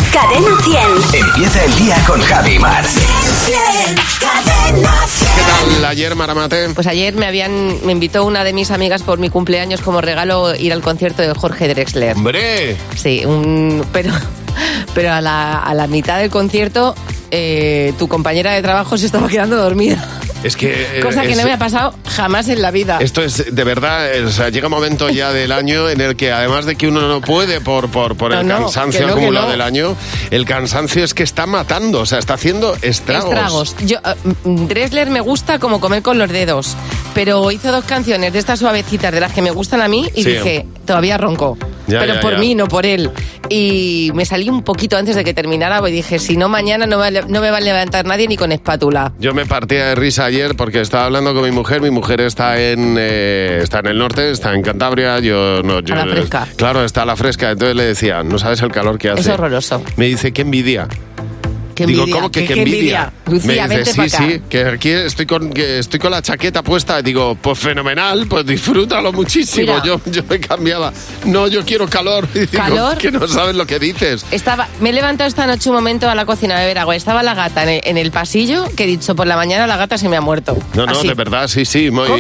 Cadena 100. Empieza el día con Javi y Mar. Cadena 100. ¿Qué tal ayer, Maramate? Pues ayer me invitó una de mis amigas por mi cumpleaños como regalo ir al concierto de Jorge Drexler. ¡Hombre! Sí, pero a la mitad del concierto tu compañera de trabajo se estaba quedando dormida. Es que... Cosa que no me ha pasado jamás en la vida. Esto es, de verdad, o sea, llega un momento ya del año en el que además de que uno no puede por el cansancio acumulado del año, el cansancio es que está matando, o sea, está haciendo estragos. Drexler me gusta como comer con los dedos, pero hizo 2 canciones de estas suavecitas de las que me gustan a mí y dije, todavía ronco. Pero por mí, no por él. Y me salí un poquito antes de que terminara y dije, si no, mañana no me va a levantar nadie ni con espátula. Yo me partía de risa ayer porque estaba hablando con mi mujer está en el norte, está en Cantabria, a la fresca. Claro, está a la fresca, entonces le decía, no sabes el calor que hace. Es horroroso. Me dice, qué envidia. ¿Qué envidia? Digo, ¿cómo que qué envidia? Lucía, me dice, vente para acá. sí, que aquí estoy con la chaqueta puesta. Digo, pues fenomenal, pues disfrútalo muchísimo. Mira, yo me cambiaba. No, yo quiero calor. Y digo, ¿calor? que no sabes lo que dices. Me he levantado esta noche un momento a la cocina a beber agua. Estaba la gata en el pasillo, que he dicho, por la mañana la gata se me ha muerto. No, Así. de verdad, sí.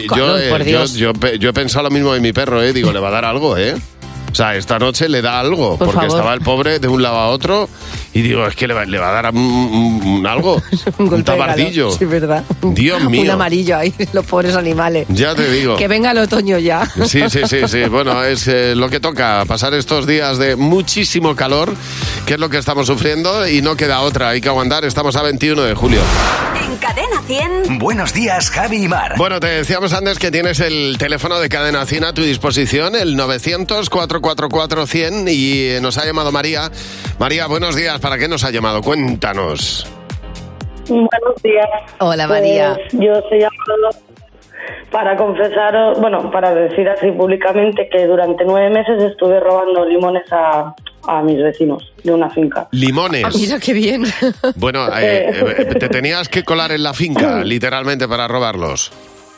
Yo he pensado lo mismo de mi perro, Digo, le va a dar algo, O sea, esta noche le da algo, por porque favor. Estaba el pobre de un lado a otro y digo, es que le va a dar un algo, un tabardillo. Sí, verdad. Dios mío. Un amarillo ahí, los pobres animales. Ya te digo. Que venga el otoño ya. Sí. Bueno, es lo que toca, pasar estos días de muchísimo calor, que es lo que estamos sufriendo y no queda otra, hay que aguantar, estamos a 21 de julio. En Cadena 100. Buenos días, Javi y Mar. Bueno, te decíamos antes que tienes el teléfono de Cadena 100 a tu disposición, el 900-444-100, y nos ha llamado María. María, buenos días, ¿para qué nos ha llamado? Cuéntanos. Buenos días. Hola, María. Pues yo estoy llamando para confesaros, para decir así públicamente que durante 9 meses estuve robando limones a mis vecinos de una finca. Limones. Ah, mira qué bien. Bueno, te tenías que colar en la finca, literalmente, para robarlos.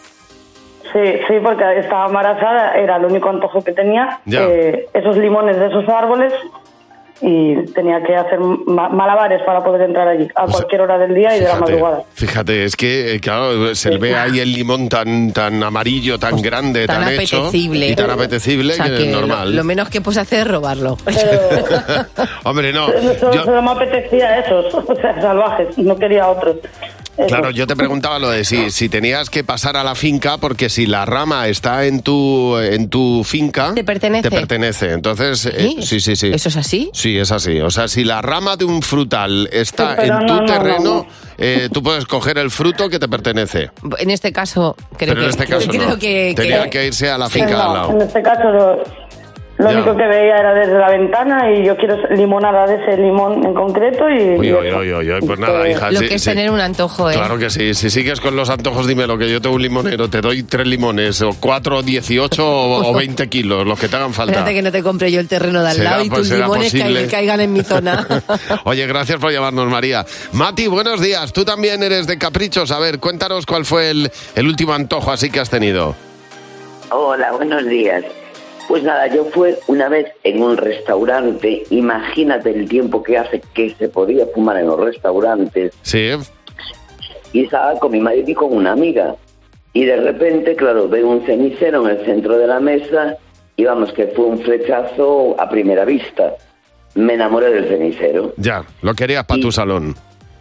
Sí, porque estaba embarazada, era el único antojo que tenía. Esos limones de esos árboles, y tenía que hacer malabares para poder entrar allí a cualquier hora del día y de la madrugada. Fíjate, es que, claro, se ve ahí el limón tan amarillo, tan grande, tan apetecible. Hecho y tan apetecible, o sea, que es normal. Lo menos que puedes hacer es robarlo. Hombre, no. Solo me apetecía esos, salvajes, no quería otros. Claro, yo te preguntaba lo de si tenías que pasar a la finca, porque si la rama está en tu finca... ¿Te pertenece? Entonces, sí. ¿Eso es así? Sí, es así. O sea, si la rama de un frutal está en tu terreno, tú puedes coger el fruto que te pertenece. En este caso, creo que tenía que irse a la finca de al lado. En este caso... Lo único que veía era desde la ventana y yo quiero limonada de ese limón en concreto y... Uy, pues nada, hija. Lo que es tener un antojo, Claro que sí. Si sigues con los antojos, dímelo, que yo tengo un limonero, te doy 3 limones, o 4, 18 o 20 kilos, los que te hagan falta. Espérate que no te compre yo el terreno de al lado y tus limones caigan en mi zona. Oye, gracias por llamarnos, María. Mati, buenos días. Tú también eres de caprichos. A ver, cuéntanos cuál fue el último antojo así que has tenido. Hola, buenos días. Pues nada, yo fui una vez en un restaurante, imagínate el tiempo que hace que se podía fumar en los restaurantes. Sí. Y estaba con mi marido y con una amiga. Y de repente, claro, veo un cenicero en el centro de la mesa y vamos, que fue un flechazo a primera vista. Me enamoré del cenicero. Ya, lo querías para tu salón.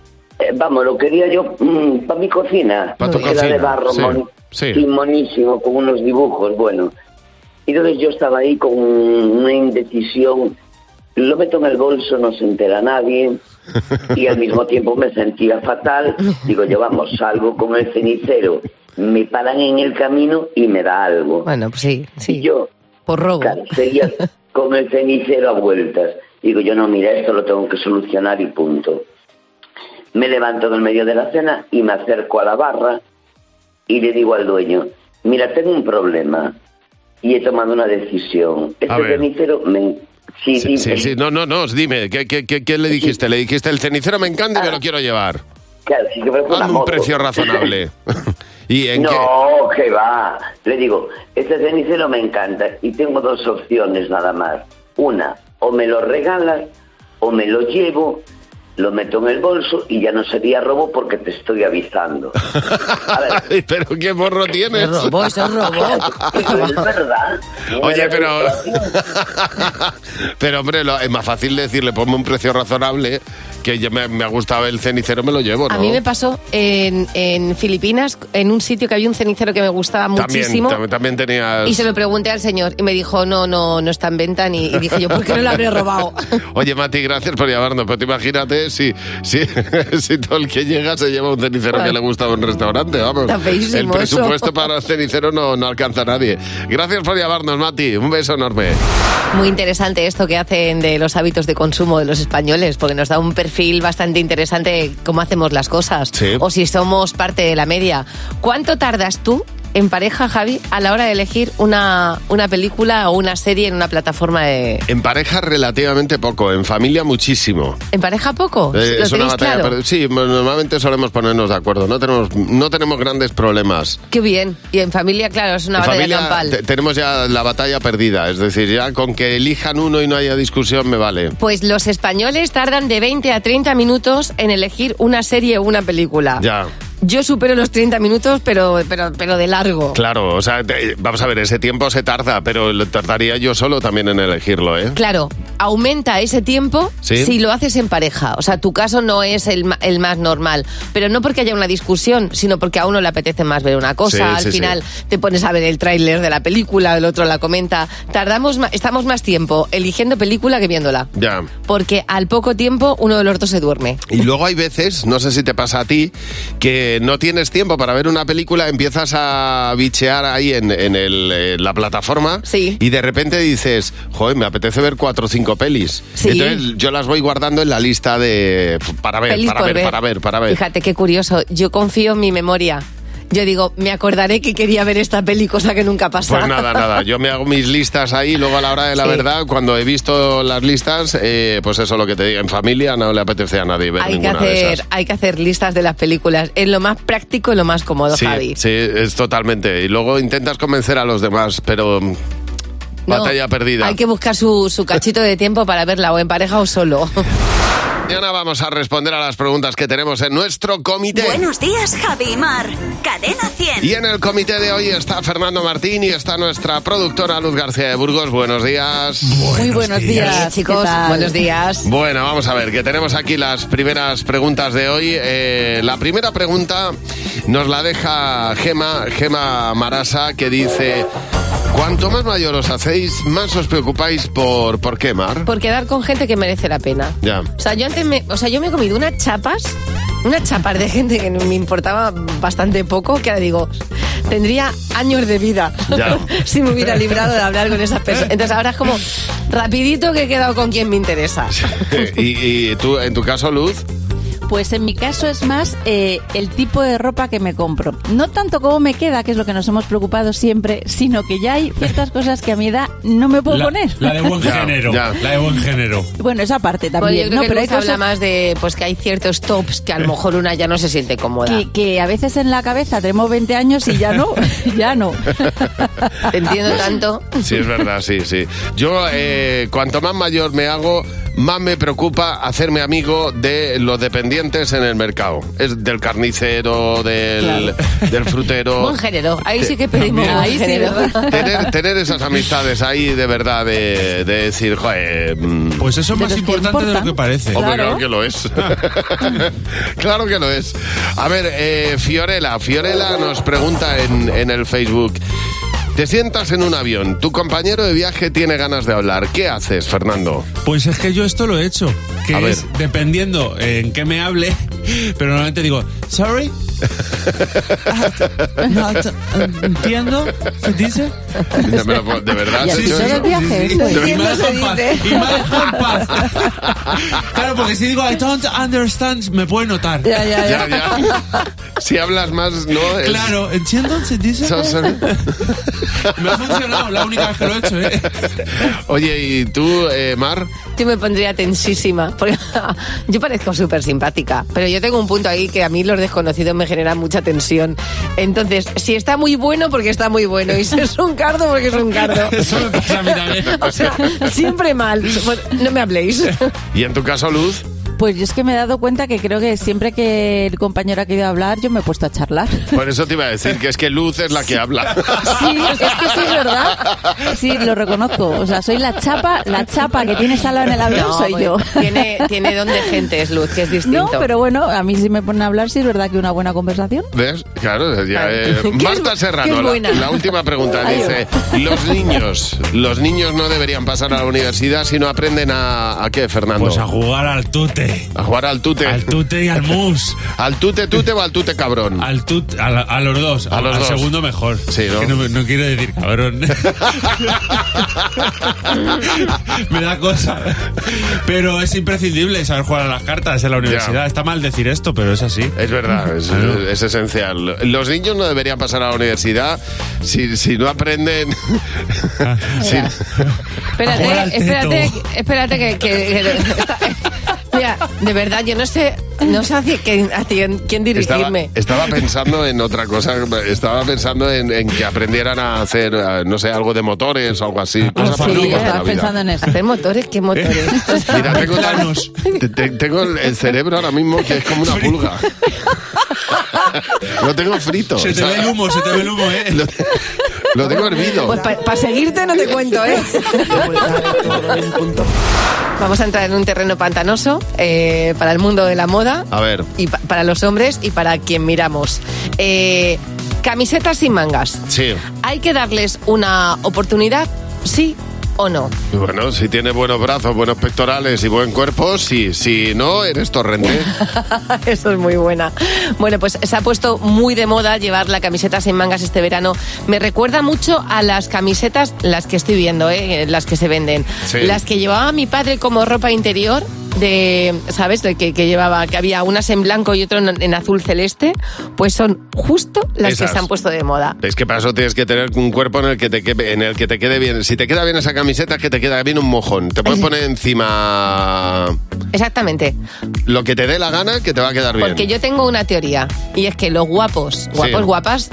Lo quería yo para mi cocina. Para tu cocina. Era de barro, sí. monísimo, con unos dibujos, bueno... Y entonces yo estaba ahí con una indecisión, lo meto en el bolso, no se entera nadie, y al mismo tiempo me sentía fatal. Digo yo, salgo con el cenicero, me paran en el camino y me da algo. Bueno, pues sí. Y yo, por robo. Seguía con el cenicero a vueltas. Digo yo, no, mira, esto lo tengo que solucionar y punto. Me levanto en el medio de la cena y me acerco a la barra y le digo al dueño, mira, tengo un problema. Y he tomado una decisión. Este cenicero me... Sí. No, dime, ¿qué le dijiste? Le dijiste, el cenicero me encanta y me lo quiero llevar. Claro, sí que me fue un precio razonable. ¿Y en qué? No, que va. Le digo, este cenicero me encanta y tengo 2 opciones nada más. Una, o me lo regalas o me lo llevo, lo meto en el bolso y ya no sería robo porque te estoy avisando. A ver. ¿Pero qué morro tienes? Es robo. Es verdad. Oye, pero hombre, es más fácil decirle, ponme un precio razonable, que ya me ha gustado el cenicero, me lo llevo, ¿no? A mí me pasó en Filipinas, en un sitio que había un cenicero que me gustaba muchísimo. También tenías... Y se lo pregunté al señor y me dijo, no está en venta, y dije yo, ¿por qué no lo habré robado? Oye, Mati, gracias por llamarnos, pero imagínate si todo el que llega se lleva un cenicero que le gusta a un restaurante, vamos. Está feísimo el presupuesto para el cenicero no alcanza a nadie. Gracias por llamarnos, Mati, un beso enorme. Muy interesante esto que hacen de los hábitos de consumo de los españoles, porque nos da un perfil bastante interesante de cómo hacemos las cosas, sí. O si somos parte de la media. ¿Cuánto tardas tú en pareja, Javi, a la hora de elegir una película o una serie en una plataforma de...? En pareja relativamente poco, en familia muchísimo. ¿En pareja poco? Es una batalla, claro? Sí, normalmente solemos ponernos de acuerdo, no tenemos grandes problemas. Qué bien, y en familia, claro, es una batalla campal. Tenemos ya la batalla perdida, es decir, ya con que elijan uno y no haya discusión me vale. Pues los españoles tardan de 20 a 30 minutos en elegir una serie o una película. Ya. Yo supero los 30 minutos, pero de largo. Claro, o sea, vamos a ver, ese tiempo se tarda, pero lo tardaría yo solo también en elegirlo, ¿eh? Claro, aumenta ese tiempo, ¿sí?, si lo haces en pareja. O sea, tu caso no es el más normal, pero no porque haya una discusión, sino porque a uno le apetece más ver una cosa. Al final te pones a ver el tráiler de la película, el otro la comenta. Estamos más tiempo eligiendo película que viéndola. Ya. Porque al poco tiempo uno de los dos se duerme. Y luego hay veces, no sé si te pasa a ti, que no tienes tiempo para ver una película, empiezas a bichear ahí en la plataforma, sí, y de repente dices, joder, me apetece ver 4 o 5 pelis. Sí. Entonces yo las voy guardando en la lista para ver. Fíjate qué curioso, yo confío en mi memoria. Yo digo, me acordaré que quería ver esta peli, cosa que nunca pasa. Pues nada, yo me hago mis listas ahí, luego a la hora de la verdad, cuando he visto las listas, pues eso es lo que te digo, en familia no le apetece a nadie ver ninguna de esas. Hay que hacer listas de las películas, es lo más práctico y lo más cómodo, Javi. Sí, es totalmente, y luego intentas convencer a los demás, pero... batalla perdida. Hay que buscar su cachito de tiempo para verla, o en pareja o solo. Mañana vamos a responder a las preguntas que tenemos en nuestro comité. Buenos días, Javi y Mar. Cadena 100. Y en el comité de hoy está Fernando Martín y está nuestra productora Luz García de Burgos. Buenos días. Muy buenos días, chicos. Buenos días. Bueno, vamos a ver, que tenemos aquí las primeras preguntas de hoy. La primera pregunta nos la deja Gema Marasa, que dice... Cuanto más mayor os hacéis, más os preocupáis por qué, Mar. Por quedar con gente que merece la pena. Ya. O sea, yo me he comido unas chapas de gente que me importaba bastante poco, que ahora digo, tendría años de vida si me hubiera librado de hablar con esas personas. Entonces ahora es como rapidito que he quedado con quien me interesa. ¿Y tú, en tu caso, Luz? Pues en mi caso es más el tipo de ropa que me compro. No tanto cómo me queda, que es lo que nos hemos preocupado siempre, sino que ya hay ciertas cosas que a mi edad no me puedo poner. La de buen género. La de buen género. Bueno, esa parte también. Bueno, yo creo que pero hay cosas... habla más de pues que hay ciertos tops que a lo mejor una ya no se siente cómoda. Que a veces en la cabeza tenemos 20 años y ya no. Te entiendo tanto. Sí, es verdad, sí. Yo, cuanto más mayor me hago, más me preocupa hacerme amigo de los dependientes en el mercado. Es del carnicero, del frutero. Buen género. Ahí sí que pedimos buen género. Tener esas amistades ahí de verdad, de decir, joder... Pues eso es más importante de lo que parece. Hombre, claro que lo es. Claro que lo es. A ver, Fiorella nos pregunta en el Facebook... Te sientas en un avión, tu compañero de viaje tiene ganas de hablar. ¿Qué haces, Fernando? Pues es que yo esto lo he hecho, que es dependiendo en qué me hable, pero normalmente digo, sorry, no entiendo, ¿qué dice? ¿De verdad? ¿Y así todo el viaje? Y me deja en paz. Claro, porque si digo I don't understand, me puede notar. Ya. Si hablas más, ¿no? Claro, entiendo, se dice. Me ha funcionado, la única vez que lo he hecho, ¿eh? Oye, ¿y tú, Mar? Yo me pondría tensísima, porque yo parezco súper simpática, pero yo tengo un punto ahí que a mí los desconocidos me generan mucha tensión. Entonces, si está muy bueno, porque está muy bueno, y si es un cardo, porque es un cardo. Eso me pasa a mí también. O sea, siempre mal. No me habléis. ¿Y en tu caso, Luz? Pues yo es que me he dado cuenta que creo que siempre que el compañero ha querido hablar, yo me he puesto a charlar. Por eso te iba a decir que es que Luz es la que habla. Sí, es que sí, es verdad. Sí, lo reconozco. O sea, soy la chapa que tiene sala en el avión, soy yo. Tiene don de gente, es Luz, que es distinto. No, pero bueno, a mí si me ponen a hablar, sí es verdad que una buena conversación. ¿Ves? Claro, ya. Marta Serrano, la última pregunta. Dice, los niños no deberían pasar a la universidad si no aprenden ¿a qué, Fernando? Pues a jugar al tute. A jugar al tute. Al tute y al mus. ¿Al tute o al tute cabrón? A los dos. Al segundo mejor. Sí, ¿no? Que no quiero decir cabrón. Me da cosa. Pero es imprescindible saber jugar a las cartas en la universidad. Ya. Está mal decir esto, pero es así. Es verdad, es esencial. Los niños no deberían pasar a la universidad si no aprenden... Espérate que mira, de verdad, yo no sé hacia quién dirigirme. Estaba pensando en otra cosa. Estaba pensando en que aprendieran a hacer, no sé, algo de motores o algo así. Sí, estaba pensando en eso. ¿Hacer motores? ¿Qué motores? Mira, tengo el cerebro ahora mismo que es como una pulga. Lo tengo frito. Se te ve el humo, ¿eh? Lo tengo hervido. Pues para seguirte no te cuento, ¿eh? Vamos a entrar en un terreno pantanoso para el mundo de la moda. A ver. Y para los hombres y para quien miramos. Camisetas sin mangas. Sí. ¿Hay que darles una oportunidad? Sí o no. Bueno, si tiene buenos brazos, buenos pectorales y buen cuerpo, sí. Si no, eres torrente. Eso es muy buena. Bueno, pues se ha puesto muy de moda llevar la camiseta sin mangas este verano. Me recuerda mucho a las camisetas, las que estoy viendo, las que se venden. Sí. Las que llevaba mi padre como ropa interior, ¿sabes? Que llevaba, que había unas en blanco y otro en azul celeste, pues son justo las que se han puesto de moda. Es que para eso tienes que tener un cuerpo en el que te quede bien. Si te queda bien esa camiseta, que te queda bien un mojón. Te puedes poner encima... Exactamente. Lo que te dé la gana, que te va a quedar bien. Porque yo tengo una teoría, y es que los guapos, guapas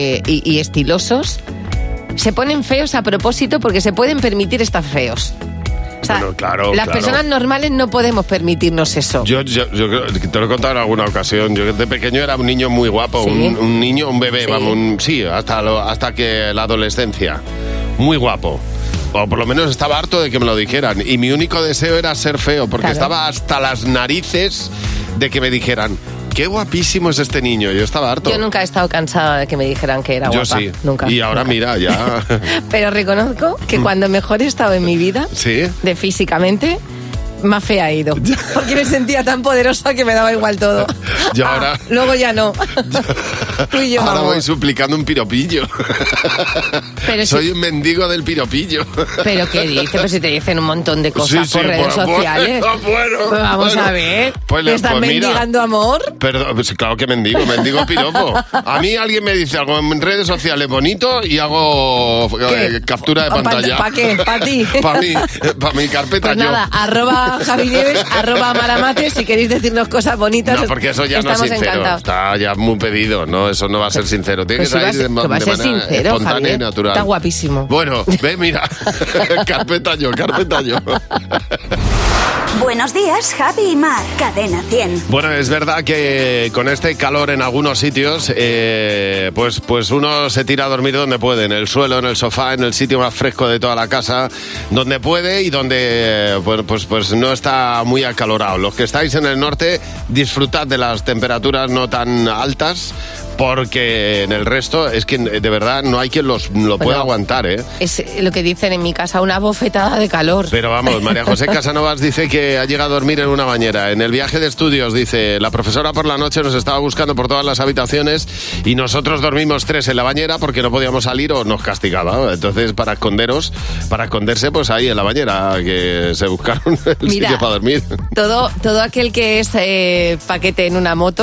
y estilosos, se ponen feos a propósito porque se pueden permitir estar feos. O sea, bueno, las personas normales no podemos permitirnos eso. Yo creo que te lo he contado en alguna ocasión. Yo de pequeño era un niño muy guapo, ¿sí? un bebé, sí. Vamos, hasta que la adolescencia. Muy guapo. O por lo menos estaba harto de que me lo dijeran. Y mi único deseo era ser feo, porque estaba hasta las narices de que me dijeran: qué guapísimo es este niño. Yo estaba harto. Yo nunca he estado cansada de que me dijeran que era guapa. Yo sí. Nunca. Y ahora mira, ya. Pero reconozco que cuando mejor he estado en mi vida, ¿sí? De físicamente, más fea he ido. Porque me sentía tan poderosa que me daba igual todo. Yo ahora... luego ya no. Tú y yo, ahora vamos. voy suplicando un piropillo. Pero soy un mendigo del piropillo. ¿Pero qué dices? Pues si te dicen un montón de cosas por redes sociales. Bueno, pues vamos a ver. ¿Te están mendigando amor? Perdón, pues claro que mendigo piropo. A mí alguien me dice algo en redes sociales bonito y hago captura de pantalla. ¿Para qué? ¿Para ti? Para mi carpeta. Pues nada, @Javi Nieves, @Maramate, si queréis decirnos cosas bonitas. No, porque eso ya no es sincero. Encantados. Está ya muy pedido, ¿no? Eso no va a ser sincero. Tiene que salir de manera sincero, espontánea Javier. y natural. Está guapísimo. Bueno, ve, mira. Carpeta yo. Buenos días, Javi y Mar. Cadena 100. Bueno, es verdad que con este calor en algunos sitios, pues uno se tira a dormir donde puede, en el suelo, en el sofá, en el sitio más fresco de toda la casa, donde puede y donde pues no está muy acalorado. Los que estáis en el norte, disfrutad de las temperaturas no tan altas, porque en el resto es que de verdad no hay quien lo pueda aguantar, ¿eh? Es lo que dicen en mi casa, una bofetada de calor. Pero vamos, María José Casanovas dice que ha llegado a dormir en una bañera. En el viaje de estudios, dice, la profesora por la noche nos estaba buscando por todas las habitaciones y nosotros dormimos 3 en la bañera porque no podíamos salir o nos castigaba. Entonces, para esconderse, pues ahí en la bañera, que se buscaron el sitio para dormir. Todo aquel que es paquete en una moto,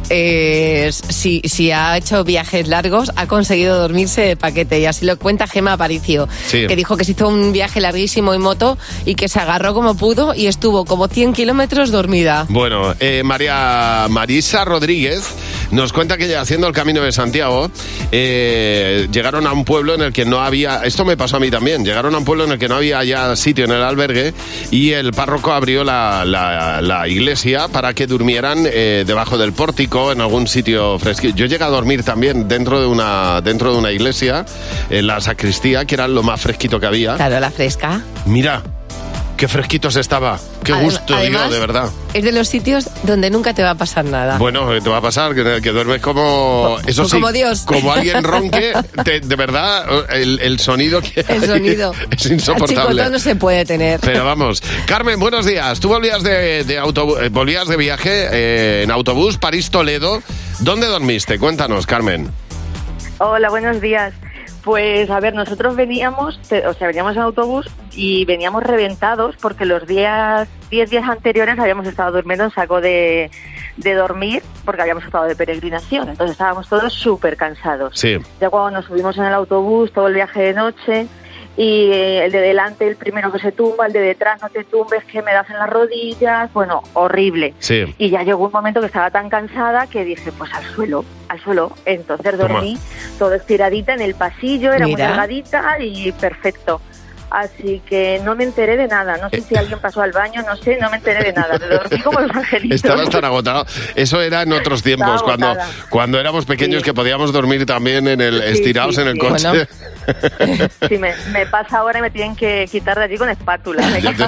si ha hecho viajes largos, ha conseguido dormirse de paquete. Y así lo cuenta Gemma Aparicio, que dijo que se hizo un viaje larguísimo en moto y que se agarró como pudo y estuvo como 100 kilómetros dormida. Bueno, Marisa Rodríguez nos cuenta que haciendo el Camino de Santiago llegaron a un pueblo en el que no había... Esto me pasó a mí también. Llegaron a un pueblo en el que no había ya sitio en el albergue y el párroco abrió la iglesia para que durmieran debajo del pórtico en algún sitio fresquito. Yo llegué a dormir también dentro de una iglesia, en la sacristía, que era lo más fresquito que había. Claro, la fresca. Mira, qué fresquitos estaba. Qué gusto, además, digo, de verdad. Es de los sitios donde nunca te va a pasar nada. Bueno, te va a pasar que duermes como... Eso sí, como Dios. Como alguien ronque, de verdad, el sonido que hay el sonido es insoportable. Chicotón no se puede tener. Pero vamos. Carmen, buenos días. Tú volvías volvías de viaje en autobús París-Toledo. ¿Dónde dormiste? Cuéntanos, Carmen. Hola, buenos días. Pues, a ver, nosotros veníamos en autobús y veníamos reventados porque los 10 días anteriores habíamos estado durmiendo en saco de dormir porque habíamos estado de peregrinación. Entonces estábamos todos súper cansados. Sí. Ya cuando nos subimos en el autobús, todo el viaje de noche, y el de delante, el primero que se tumba, el de detrás, no te tumbes, que me das en las rodillas, bueno, horrible. Sí. Y ya llegó un momento que estaba tan cansada que dije, pues al suelo. Entonces dormí todo estiradita en el pasillo, era muy delgadita y perfecto. Así que no me enteré de nada. No sé si alguien pasó al baño, no sé, no me enteré de nada. Me dormí como los angelitos. Estabas tan agotado. Eso era en otros tiempos, cuando éramos pequeños, que podíamos dormir también estirados en el coche. Bueno. Sí, me pasa ahora y me tienen que quitar de allí con espátula.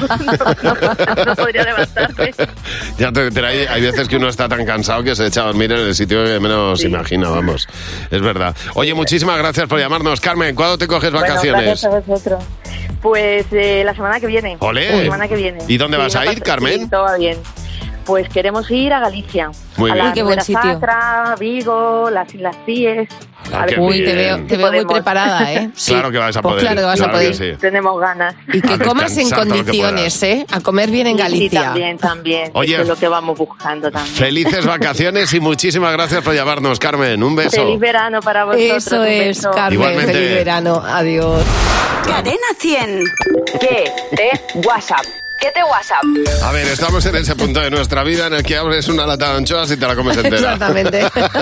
No podría levantarme. Pero hay veces que uno está tan cansado que se echa a dormir en el sitio que menos imagina, vamos. Es verdad. Oye, muchísimas gracias por llamarnos. Carmen, ¿cuándo te coges vacaciones? Gracias a vosotros. Pues la semana que viene. ¡Olé! La semana que viene. ¿Y dónde vas a ir, Carmen? Sí, todo va bien. Pues queremos ir a Galicia. Muy bien. Qué buen sitio. Satra, Vigo, las Islas Cíes. Uy, te veo muy preparada, ¿eh? Sí. Claro que vas a poder. Claro que vas a poder. Sí. Tenemos ganas. Y que comas en condiciones, A comer bien en Galicia. Sí, también. Oye, eso es lo que vamos buscando también. Felices vacaciones y muchísimas gracias por llamarnos, Carmen. Un beso. Feliz verano para vosotros. Eso es, Carmen. Igualmente. Feliz verano. Adiós. Cadena 100. ¿Qué te WhatsApp? ¿Qué te WhatsApp? A ver, estamos en ese punto de nuestra vida en el que abres una lata de anchoas y te la comes entera. Exactamente.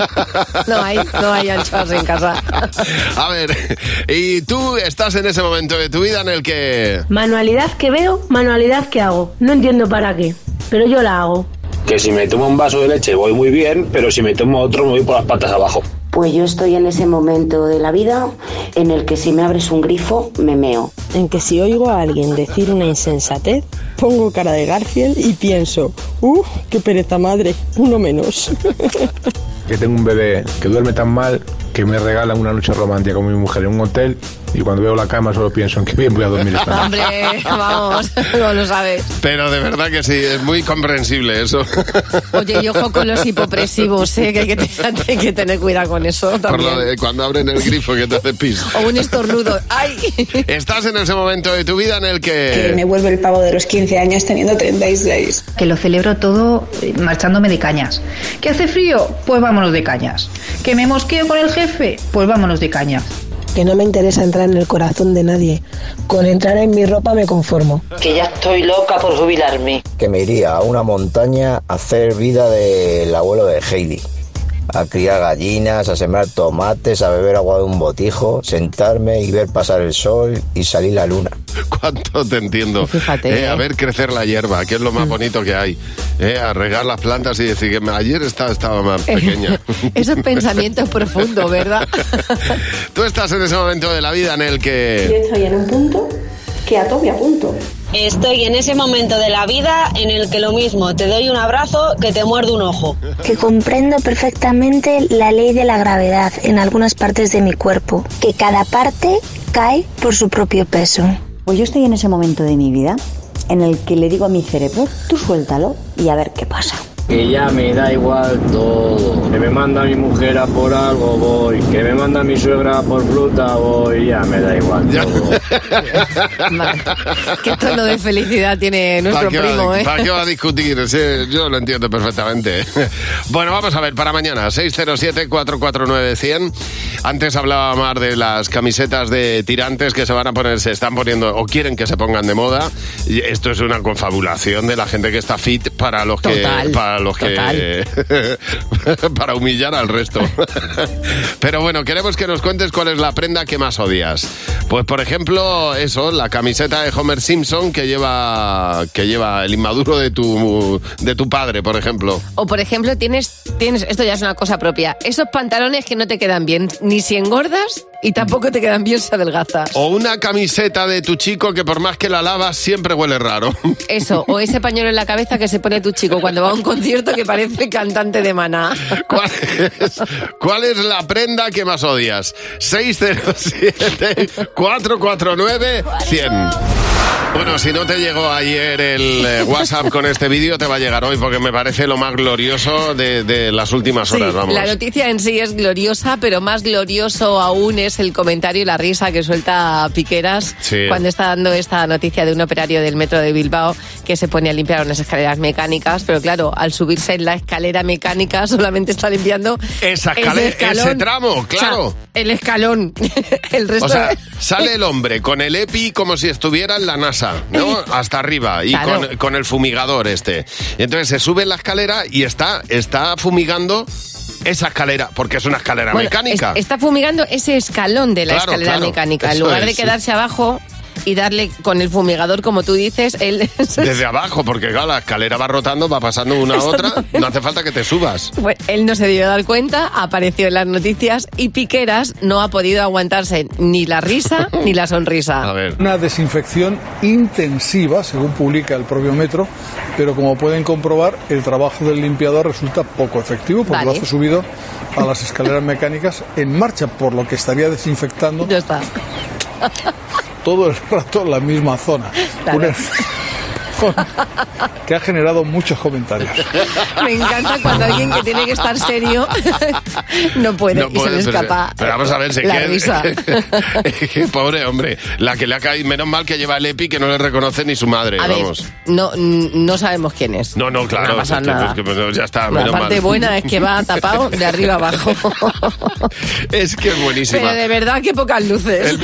No hay anchoas en casa. A ver, y tú estás en ese momento de tu vida en el que... Manualidad que veo, manualidad que hago. No entiendo para qué, pero yo la hago. Que si me tomo un vaso de leche voy muy bien, pero si me tomo otro me voy por las patas abajo. Pues yo estoy en ese momento de la vida en el que si me abres un grifo, me meo. En que si oigo a alguien decir una insensatez, pongo cara de Garfield y pienso, qué pereza madre, uno menos. Que tengo un bebé que duerme tan mal que me regalan una noche romántica con mi mujer en un hotel y cuando veo la cama solo pienso en que bien voy a dormir esta noche. Hombre, vamos, no lo sabes. Pero de verdad que sí, es muy comprensible eso. Oye, y ojo con los hipopresivos, que hay que tener cuidado con eso también. Por lo de cuando abren el grifo que te hace pis. O un estornudo. ¡Ay! Estás en ese momento de tu vida en el que... me vuelve el pavo de los 15 años teniendo 36. Que lo celebro todo marchándome de cañas. ¿Que hace frío? Pues vámonos de cañas. ¿Que me mosqueo con el jefe? Pues vámonos de cañas. Que no me interesa entrar en el corazón de nadie. Con entrar en mi ropa me conformo. Que ya estoy loca por jubilarme. Que me iría a una montaña a hacer vida del abuelo de Heidi. A criar gallinas, a sembrar tomates, a beber agua de un botijo, sentarme y ver pasar el sol y salir la luna. ¿Cuánto te entiendo? Fíjate. A ver crecer la hierba, que es lo más bonito que hay. A regar las plantas y decir que ayer estaba más pequeña. Eso es pensamiento profundo, ¿verdad? Tú estás en ese momento de la vida en el que... Yo estoy en un punto que a todo me apunto. Estoy en ese momento de la vida en el que lo mismo, te doy un abrazo que te muerdo un ojo. Que comprendo perfectamente la ley de la gravedad en algunas partes de mi cuerpo. Que cada parte cae por su propio peso. Pues yo estoy en ese momento de mi vida en el que le digo a mi cerebro, tú suéltalo y a ver qué pasa. que ya me da igual todo. Que me manda mi mujer a por algo, voy. Que me manda mi suegra por fruta, voy. Ya me da igual todo. Qué tono de felicidad tiene nuestro primo, ¿eh? ¿Para qué va a discutir? Sí, yo lo entiendo perfectamente. Bueno, vamos a ver, para mañana, 607-449-100. Antes hablaba Mar de las camisetas de tirantes que se están poniendo o quieren que se pongan de moda. Y esto es una confabulación de la gente que está fit para los que para humillar al resto. Pero bueno, queremos que nos cuentes cuál es la prenda que más odias. Pues por ejemplo, eso, la camiseta de Homer Simpson que lleva el inmaduro de tu padre, por ejemplo. O por ejemplo, tienes esto ya es una cosa propia, esos pantalones que no te quedan bien ni si engordas y tampoco te quedan bien si adelgazas. O una camiseta de tu chico que por más que la lavas siempre huele raro. Eso, o ese pañuelo en la cabeza que se pone tu chico cuando va a un concierto que parece cantante de Maná. ¿Cuál es la prenda que más odias? 607-449-100. Bueno, si no te llegó ayer el WhatsApp con este vídeo, te va a llegar hoy porque me parece lo más glorioso de las últimas horas. Sí, vamos. La noticia en sí es gloriosa, pero más glorioso aún es el comentario y la risa que suelta Piqueras cuando está dando esta noticia de un operario del metro de Bilbao que se pone a limpiar unas escaleras mecánicas, pero claro, al subirse en la escalera mecánica solamente está limpiando ese tramo, claro. O sea, el escalón. El resto. O sea, sale el hombre con el EPI como si estuviera en la NASA, ¿no? Hasta arriba y claro, con el fumigador este. Y entonces se sube en la escalera y está fumigando esa escalera, porque es una escalera mecánica. Está fumigando ese escalón de la escalera mecánica. En lugar de quedarse abajo y darle con el fumigador, como tú dices, él... Desde abajo, porque claro, la escalera va rotando, va pasando una a otra, no hace falta que te subas. Bueno, él no se dio a dar cuenta, apareció en las noticias y Piqueras no ha podido aguantarse ni la risa ni la sonrisa. A ver. Una desinfección intensiva, según publica el propio metro, pero como pueden comprobar, el trabajo del limpiador resulta poco efectivo porque lo hace subido a las escaleras mecánicas en marcha, por lo que estaría desinfectando... Ya está. Todo el rato en la misma zona. Claro. Que ha generado muchos comentarios. Me encanta cuando alguien que tiene que estar serio no puede y se le escapa. Pero vamos a ver, la risa. Pobre hombre, la que le ha caído, menos mal que lleva el EPI que no le reconoce ni su madre. A vamos. Ver, no sabemos quién es. No, claro. No pasa nada. Ya está, la parte buena es que va tapado de arriba abajo. Es que es buenísima. Pero de verdad que pocas luces.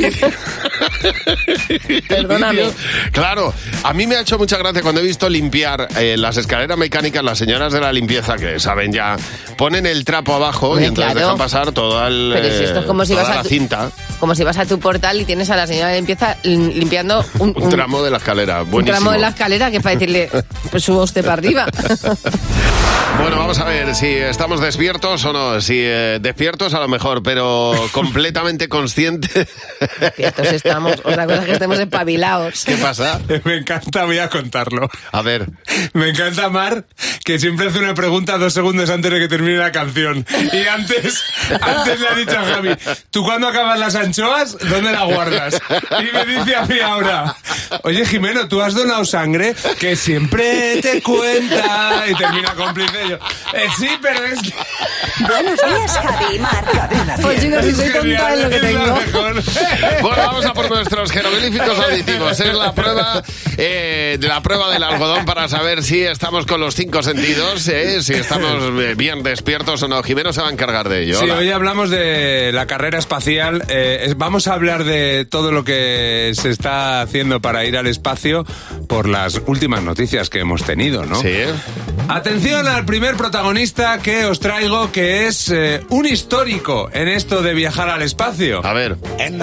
Perdóname. Claro, a mí me ha hecho mucha gracia cuando he visto limpiar las escaleras mecánicas, las señoras de la limpieza, que saben ya, ponen el trapo abajo y entonces dejan pasar toda esto es como si vas la cinta. Como si vas a tu portal y tienes a la señora de limpieza limpiando un tramo de la escalera. Buenísimo. Un tramo de la escalera que es para decirle, pues suba usted para arriba. Bueno, vamos a ver si estamos despiertos o no. Si despiertos a lo mejor, pero completamente conscientes. Despiertos estamos. Otra cosa es que estemos espabilados. ¿Qué pasa? Me encanta, voy a contarlo. A ver. Me encanta Mar, que siempre hace una pregunta 2 segundos antes de que termine la canción. Y antes le ha dicho a Javi, ¿tú cuando acabas las anchoas, dónde la guardas? Y me dice a mí ahora, oye Jimeno, ¿tú has donado sangre? Que siempre te cuenta. Y termina cómplice. Sí, pero es que... Buenos días, Javi, Mar. Pues chicos, si soy tonta es lo que tengo. Bueno, vamos a por nuestros jeroglíficos auditivos. Es la prueba del algodón para saber si estamos con los 5 sentidos, si estamos bien despiertos o no. Jimeno se va a encargar de ello. Sí, hoy hablamos de la carrera espacial. Vamos a hablar de todo lo que se está haciendo para ir al espacio por las últimas noticias que hemos tenido, ¿no? Sí. Atención al primer protagonista que os traigo, que es un histórico en esto de viajar al espacio. A ver.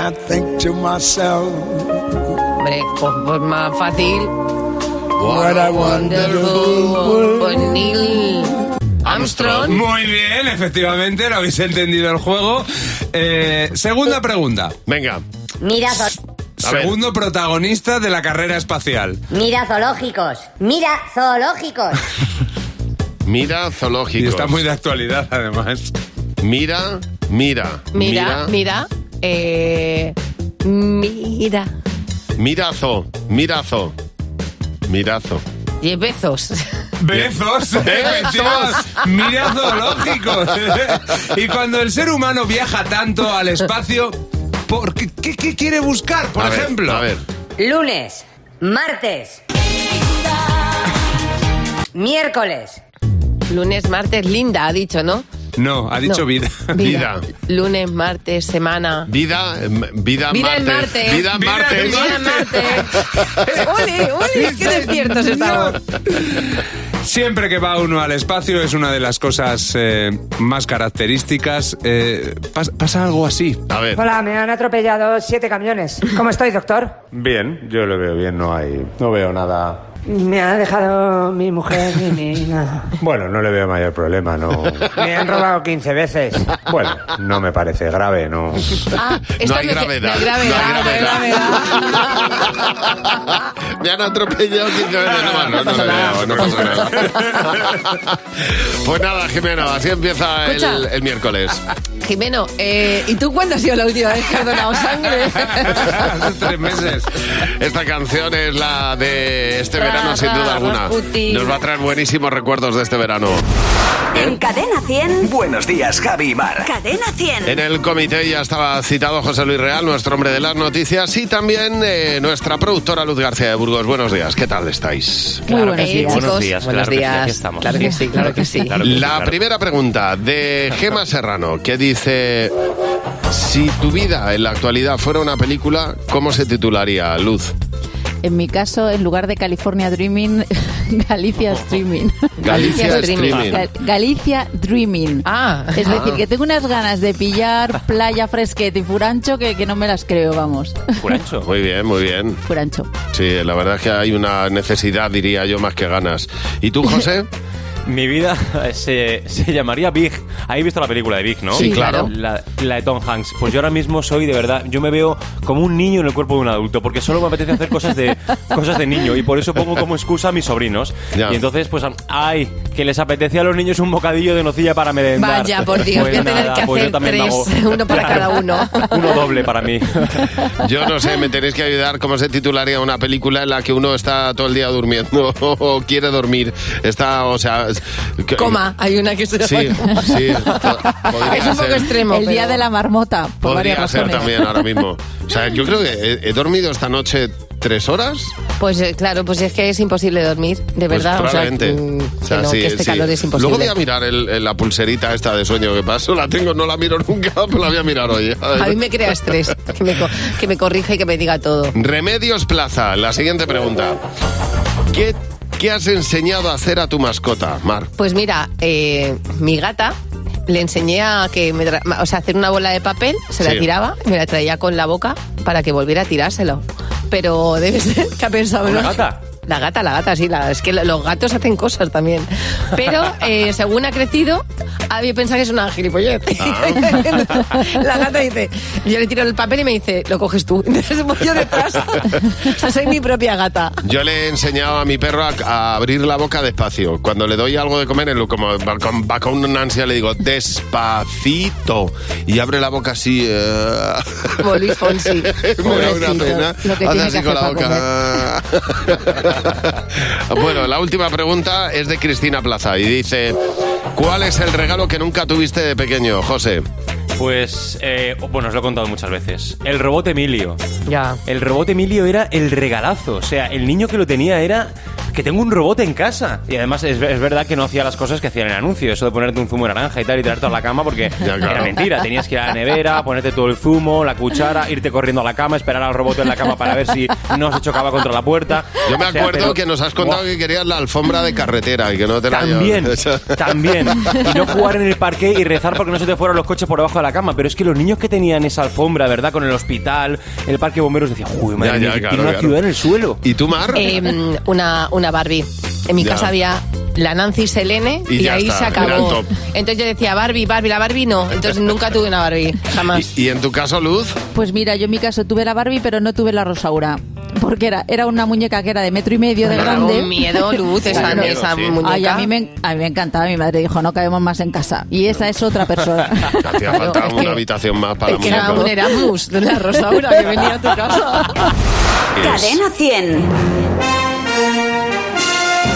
Hombre, pues más fácil. What a wonderful world. Neil Armstrong. Muy bien, efectivamente, lo habéis entendido el juego. Segunda pregunta. Venga. Mira, segundo protagonista de la carrera espacial. Mira zoológicos. Mira zoológicos. Y está muy de actualidad, además. Mira. Mirazo. Jeff Bezos. Bezos. Mira zoológicos. Y cuando el ser humano viaja tanto al espacio, ¿qué quiere buscar, por ejemplo? A ver. Lunes, martes, miércoles. Lunes, martes, Linda ha dicho, ¿no? No, ha dicho vida. Lunes, martes, semana. Vida en Marte. Vida en Marte. ¡Ole! ¡Qué despiertos estamos! Siempre que va uno al espacio es una de las cosas más características. Pasa algo así. A ver. Hola, me han atropellado 7 camiones. ¿Cómo estoy, doctor? Bien, yo lo veo bien, no veo nada. Me ha dejado mi mujer y mi... nada. Bueno, no le veo mayor problema, no. Me han robado 15 veces. Bueno, no me parece grave, no. No hay gravedad. Me han atropellado 15 veces. No le veo, no pasa nada. Pues nada, Jimeno, así empieza el miércoles. Jimeno, ¿y tú cuándo has sido la última vez que has donado sangre? Hace 3 meses. Esta canción es la de este verano, sin duda alguna. Nos va a traer buenísimos recuerdos de este verano. En Cadena 100. Buenos días, Javi y Mar. Cadena 100. En el comité ya estaba citado José Luis Real, nuestro hombre de las noticias, y también nuestra productora Luz García de Burgos. Buenos días, ¿qué tal estáis? Muy buenos días, chicos. Buenos días, buenos días. Aquí estamos. Claro que sí. La primera pregunta de Gema Serrano, que dice: si tu vida en la actualidad fuera una película, ¿cómo se titularía, Luz? En mi caso, en lugar de California Dreaming, Galicia Streaming. Galicia Streaming. Galicia Dreaming. Es decir, que tengo unas ganas de pillar playa fresqueta y Furancho que no me las creo, vamos. Furancho. Muy bien, muy bien. Furancho. Sí, la verdad es que hay una necesidad, diría yo, más que ganas. ¿Y tú, José? Mi vida se llamaría Big. ¿Habéis visto la película de Big, no? Sí, claro. La de Tom Hanks. Pues yo ahora mismo soy, de verdad, yo me veo como un niño en el cuerpo de un adulto, porque solo me apetece hacer cosas de niño, y por eso pongo como excusa a mis sobrinos. Ya. Y entonces, pues, que les apetece a los niños un bocadillo de nocilla para merendar. Vaya, por Dios, pues voy a tener que hacer 3, uno para cada uno. Uno doble para mí. Yo no sé, me tenéis que ayudar. ¿Cómo se titularía una película en la que uno está todo el día durmiendo o quiere dormir? Coma, hay una que se llama Sí. Es un poco extremo. El día de la marmota. Podría ser también ahora mismo. O sea, yo creo que he dormido esta noche 3 horas. Pues claro, pues es que es imposible dormir, de verdad. Pues probablemente. Que este calor es imposible. Luego voy a mirar la pulserita esta de sueño que paso. La tengo, no la miro nunca, pero la voy a mirar hoy. A mí me crea estrés que me corrija y que me diga todo. Remedios Plaza, la siguiente pregunta. ¿Qué has enseñado a hacer a tu mascota, Mar? Pues mira, mi gata le enseñé a que hacer una bola de papel, se la tiraba, me la traía con la boca para que volviera a tirárselo. Pero debe ser que ha pensado... ¿La gata? La gata, sí. Es que los gatos hacen cosas también. Pero según ha crecido, había pensado que es una gilipollez. La gata dice, yo le tiro el papel y me dice, lo coges tú. Entonces voy yo detrás. O sea, soy mi propia gata. Yo le he enseñado a mi perro a abrir la boca despacio. Cuando le doy algo de comer, como va con una ansia, le digo, despacito. Y abre la boca así. Como Luis Fonsi. Me da una pena. Hace así con la boca. Bueno, la última pregunta es de Cristina Plaza y dice: ¿cuál es el regalo que nunca tuviste de pequeño, José? Pues, os lo he contado muchas veces. El robot Emilio. Ya. El robot Emilio era el regalazo. O sea, el niño que lo tenía era... que tengo un robot en casa. Y además es verdad que no hacía las cosas que hacían en el anuncio. Eso de ponerte un zumo de naranja y tal y tirarte a la cama, porque era mentira. Tenías que ir a la nevera, ponerte todo el zumo, la cuchara, irte corriendo a la cama, esperar al robot en la cama para ver si no se chocaba contra la puerta. Yo me acuerdo que nos has contado que querías la alfombra de carretera y que no te la También. Y no jugar en el parque y rezar porque no se te fueron los coches por debajo de la cama. Pero es que los niños que tenían esa alfombra, ¿verdad? Con el hospital, el parque de bomberos, decían, uy, madre mía, tiene una ciudad en el suelo. ¿Y tú, Mar? Una Barbie. En mi casa había la Nancy Selene y ahí se acabó. Entonces yo decía, Barbie, la Barbie no. Entonces nunca tuve una Barbie, jamás. ¿Y en tu caso, Luz? Pues mira, yo en mi caso tuve la Barbie, pero no tuve la Rosaura. Porque era una muñeca que era de 1,5 metros de grande. Un miedo, Luz, esa muñeca. Ay, a mí me encantaba. Mi madre dijo, no cabemos más en casa. Y esa es otra persona. Hacía falta una habitación más para la muñeca. Era un Erasmus de la Rosaura que venía a tu casa. Cadena 100.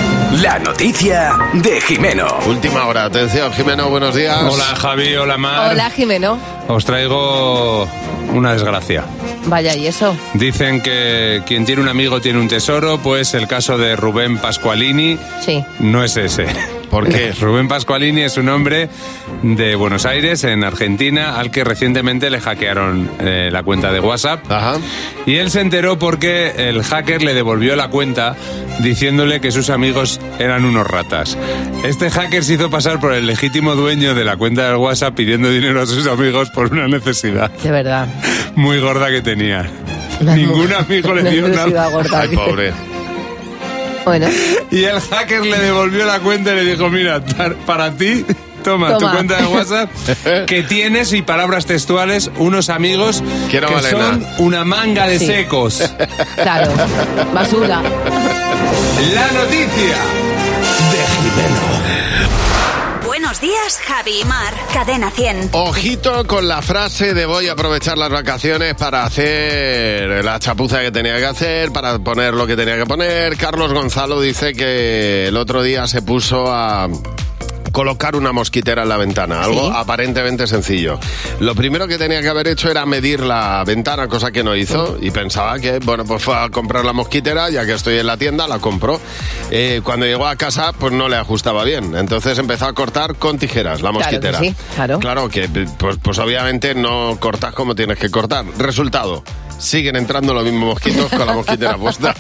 La noticia de Jimeno. Última hora, atención, Jimeno, buenos días. Hola, Javi, hola, Mar. Hola, Jimeno. Os traigo una desgracia. Vaya, ¿y eso? Dicen que quien tiene un amigo tiene un tesoro, pues el caso de Rubén Pasqualini no es ese. ¿Por qué? Rubén Pasqualini es un hombre de Buenos Aires, en Argentina, al que recientemente le hackearon la cuenta de WhatsApp. Ajá. Y él se enteró porque el hacker le devolvió la cuenta diciéndole que sus amigos eran unos ratas. Este hacker se hizo pasar por el legítimo dueño de la cuenta del WhatsApp pidiendo dinero a sus amigos por una necesidad. De verdad. Muy gorda que tenía. Ningún amigo le dio nada. Gorda, ay, pobre. Bueno. Y el hacker le devolvió la cuenta y le dijo, mira, para ti, toma tu cuenta de WhatsApp, que tienes, y palabras textuales, unos amigos que no vale son nada. una manga de secos. Claro, basura. La noticia de Jimeno. Buenos días, Javi y Mar. Cadena 100. Ojito con la frase de voy a aprovechar las vacaciones para hacer la chapuza que tenía que hacer, para poner lo que tenía que poner. Carlos Gonzalo dice que el otro día se puso a colocar una mosquitera en la ventana, algo aparentemente sencillo. Lo primero que tenía que haber hecho era medir la ventana, cosa que no hizo, y pensaba que, bueno, pues fue a comprar la mosquitera, ya que estoy en la tienda, la compró. Cuando llegó a casa, pues no le ajustaba bien, entonces empezó a cortar con tijeras la mosquitera. Claro que sí, claro. Claro que, pues obviamente no cortas como tienes que cortar. Resultado, siguen entrando los mismos mosquitos con la mosquitera puesta.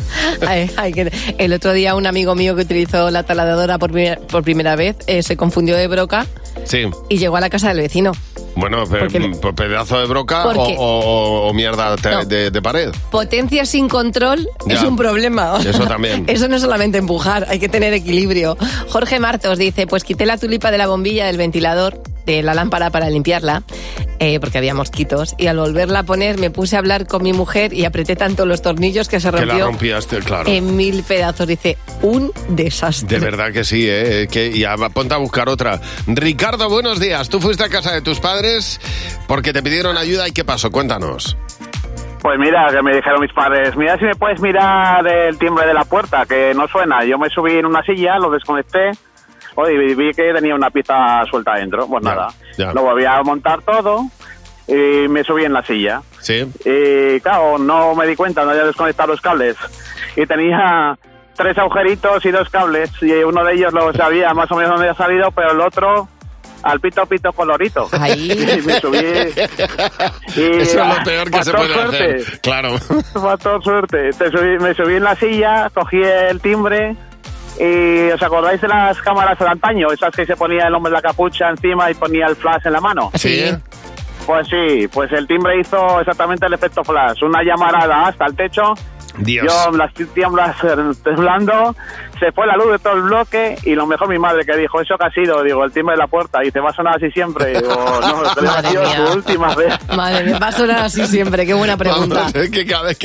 El otro día un amigo mío que utilizó la taladradora por primera vez se confundió de broca y llegó a la casa del vecino. Bueno, pero ¿por pedazo de broca o mierda de pared? Potencia sin control es un problema. Eso también. Eso no es solamente empujar, hay que tener equilibrio. Jorge Martos dice, pues quité la tulipa de la bombilla del ventilador de la lámpara para limpiarla, porque había mosquitos, y al volverla a poner me puse a hablar con mi mujer y apreté tanto los tornillos que se rompió. Que la rompíaste, claro. En 1000 pedazos. Dice, un desastre. De verdad que sí, y ponte a buscar otra. Ricardo, buenos días. Tú fuiste a casa de tus padres porque te pidieron ayuda, ¿y qué pasó? Cuéntanos. Pues mira, que me dijeron mis padres, mira si me puedes mirar el timbre de la puerta, que no suena. Yo me subí en una silla, lo desconecté, y vi que tenía una pieza suelta adentro. Pues nada, lo volví a montar todo y me subí en la silla. Sí. Y claro, no me di cuenta, no había desconectado los cables. Y tenía 3 agujeritos y 2 cables, y uno de ellos lo sabía más o menos dónde había salido, pero el otro al pito colorito. Ahí. Y me subí. Y eso es lo peor que se puede hacer. Claro. Fue toda suerte. Me subí en la silla, cogí el timbre. ¿Y os acordáis de las cámaras de antaño? Esas que se ponía el hombre la capucha encima y ponía el flash en la mano. Sí. Pues sí, pues el timbre hizo exactamente el efecto flash. Una llamarada hasta el techo. Dios. Yo las tiemblas temblando, se fue la luz de todo el bloque, y lo mejor mi madre que dijo, ¿eso qué ha sido? Digo, el timbre de la puerta, y te va a sonar así siempre. Digo, no, pero ha sido tu última vez. Madre mía, va a sonar así siempre, qué buena pregunta. Vamos, es que cada vez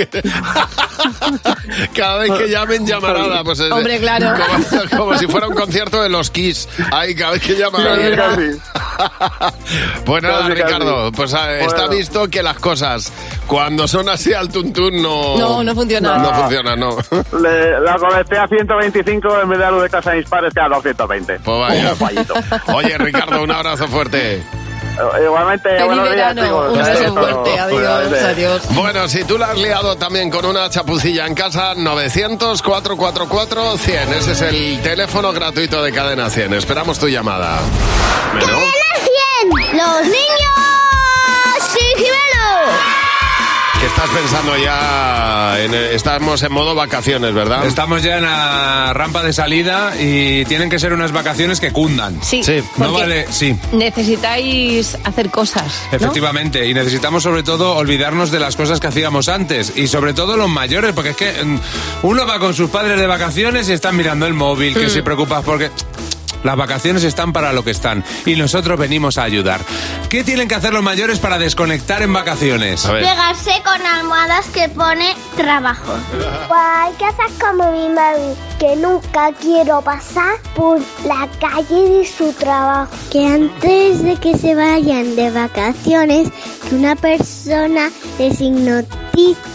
que llamen llamarada, pues es hombre, claro. Como si fuera un concierto de los Kiss. Ahí, cada vez que llamarada. Pues nada, Ricardo, pues está visto que las cosas, cuando son así al tuntún, no funcionan. No funciona, no. La conecté a 125 en vez de la luz de casa de mis padres, que a 220. Pues vaya. Oye, Ricardo, un abrazo fuerte. Igualmente, buenos días, chicos. Un beso fuerte, adiós. Bueno, si tú la has liado también con una chapucilla en casa, 900-444-100. Ese es el teléfono gratuito de Cadena 100. Esperamos tu llamada. ¡Cadena 100! ¡Los niños! ¡Sí, Jimeno! Que estás pensando ya estamos en modo vacaciones, ¿verdad? Estamos ya en la rampa de salida y tienen que ser unas vacaciones que cundan. Sí. No vale, sí. Necesitáis hacer cosas, ¿no? Efectivamente, y necesitamos sobre todo olvidarnos de las cosas que hacíamos antes, y sobre todo los mayores, porque es que uno va con sus padres de vacaciones y están mirando el móvil, que se preocupa porque las vacaciones están para lo que están, y nosotros venimos a ayudar. ¿Qué tienen que hacer los mayores para desconectar en vacaciones? Pegarse con almohadas que pone trabajo. Pues hay que hacer como mi mami, que nunca quiero pasar por la calle de su trabajo. Que antes de que se vayan de vacaciones, que una persona les hipnotice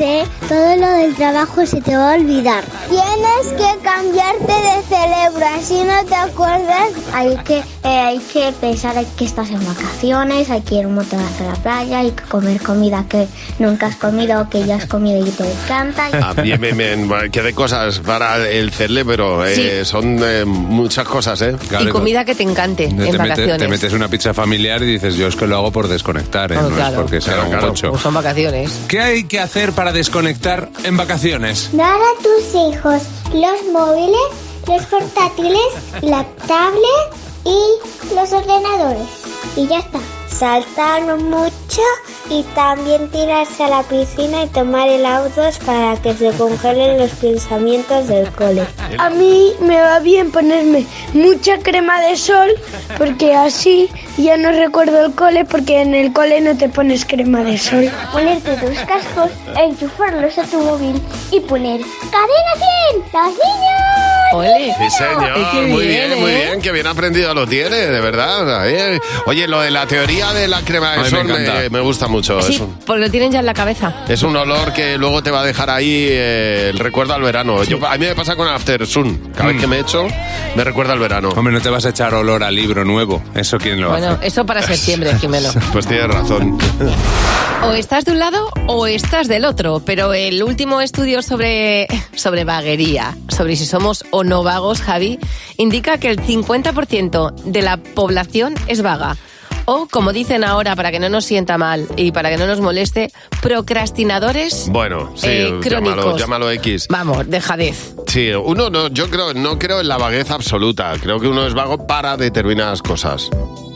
todo lo del trabajo se te va a olvidar. Tienes que cambiarte de cerebro, así no te acuerdas. Hay que pensar que estás en vacaciones, hay que ir un montón a la playa, hay que comer comida que nunca has comido o que ya has comido y te encanta. Bien, que de cosas para el cerebro, son muchas cosas, ¿eh? Claro, y comida que te encante en vacaciones. Te metes una pizza familiar y dices, yo es que lo hago por desconectar, ¿eh? No es porque sea un pocho. Pues son vacaciones. ¿Qué hay que hacer para desconectar en vacaciones? Dar a tus hijos los móviles, los portátiles, la tablet y los ordenadores. Y ya está. Saltar mucho y también tirarse a la piscina y tomar helados para que se congelen los pensamientos del cole. A mí me va bien ponerme mucha crema de sol porque así ya no recuerdo el cole, porque en el cole no te pones crema de sol. Ponerte tus cascos, enchufarlos a tu móvil y poner ¡Cadena 100! ¡Los niños! ¡Ole! Sí, señor. Muy bien, que bien aprendido lo tiene, de verdad. Oye, lo de la teoría de la crema de sol me gusta mucho. Sí, porque lo tienen ya en la cabeza. Es un olor que luego te va a dejar ahí el recuerdo al verano. A mí me pasa con After Sun. Cada vez que me echo, me recuerda al verano. Hombre, no te vas a echar olor a libro nuevo. ¿Eso quién lo hace? Bueno, eso para septiembre, Jimeno. Pues tienes razón. O estás de un lado o estás del otro, pero el último estudio sobre vaguería, sobre si somos o no vagos, Javi, indica que el 50% de la población es vaga. O, como dicen ahora, para que no nos sienta mal y para que no nos moleste, procrastinadores crónicos. Llámalo X. Vamos, dejadez. Sí, uno no creo en la vaguez absoluta. Creo que uno es vago para determinadas cosas.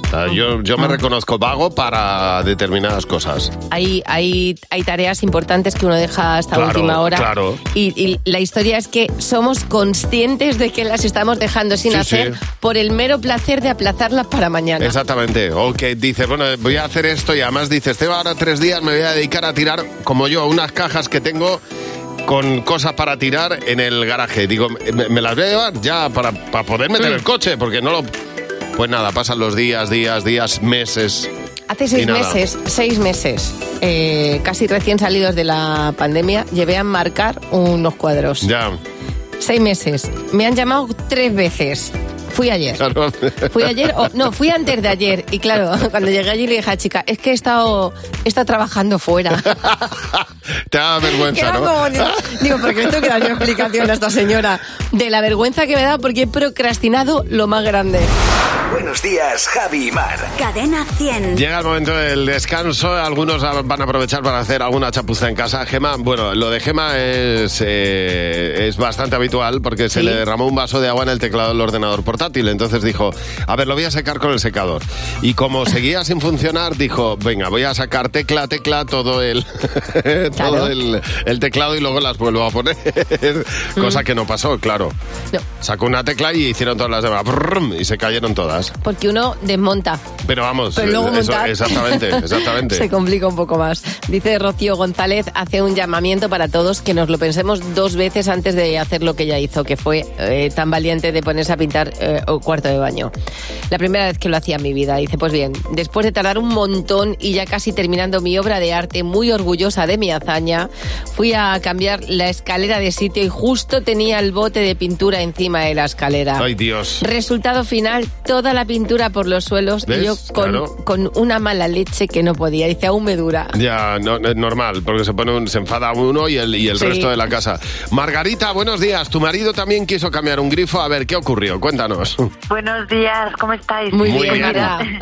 Yo me reconozco vago para determinadas cosas. Hay tareas importantes que uno deja hasta última hora. Claro. Y la historia es que somos conscientes de que las estamos dejando sin hacer por el mero placer de aplazarlas para mañana. Exactamente. O que dices, bueno, voy a hacer esto y además dices, ahora 3 días me voy a dedicar a tirar, como yo, unas cajas que tengo con cosas para tirar en el garaje. Digo, me las voy a llevar ya para poder meter el coche, porque no lo... Pues nada, pasan los días, meses. Hace 6 meses, casi recién salidos de la pandemia, llevé a marcar unos cuadros. Ya. 6 meses. Me han llamado 3 veces. Fui ayer. Claro. Fui antes de ayer. Y claro, cuando llegué allí le dije a chica, es que he estado trabajando fuera. Te da vergüenza, ¿no? Digo, porque tengo que dar una explicación a esta señora de la vergüenza que me da porque he procrastinado lo más grande. Buenos días, Javi y Mar. Cadena 100. Llega el momento del descanso. Algunos van a aprovechar para hacer alguna chapuza en casa. Gema, bueno, lo de Gema es bastante habitual porque se le derramó un vaso de agua en el teclado del ordenador portátil. Entonces dijo, a ver, lo voy a secar con el secador. Y como seguía sin funcionar, dijo, venga, voy a sacar tecla, todo el teclado y luego las vuelvo a poner. Cosa que no pasó, claro. No. Sacó una tecla y hicieron todas las demás. Y se cayeron todas. Porque uno desmonta. Pero vamos, luego montar, exactamente. Se complica un poco más. Dice Rocío González, hace un llamamiento para todos que nos lo pensemos 2 veces antes de hacer lo que ella hizo, que fue tan valiente de ponerse a pintar un cuarto de baño. La primera vez que lo hacía en mi vida. Dice, pues bien, después de tardar un montón y ya casi terminando mi obra de arte, muy orgullosa de mi hazaña, fui a cambiar la escalera de sitio y justo tenía el bote de pintura encima de la escalera. ¡Ay, Dios! Resultado final, toda la pintura por los suelos. ¿Ves? Y yo con una mala leche que no podía. Dice, aún me dura. Ya, no, es normal, porque se enfada uno y el resto de la casa. Margarita, buenos días. Tu marido también quiso cambiar un grifo. A ver, ¿qué ocurrió? Cuéntanos. Buenos días, ¿cómo estáis? Muy bien.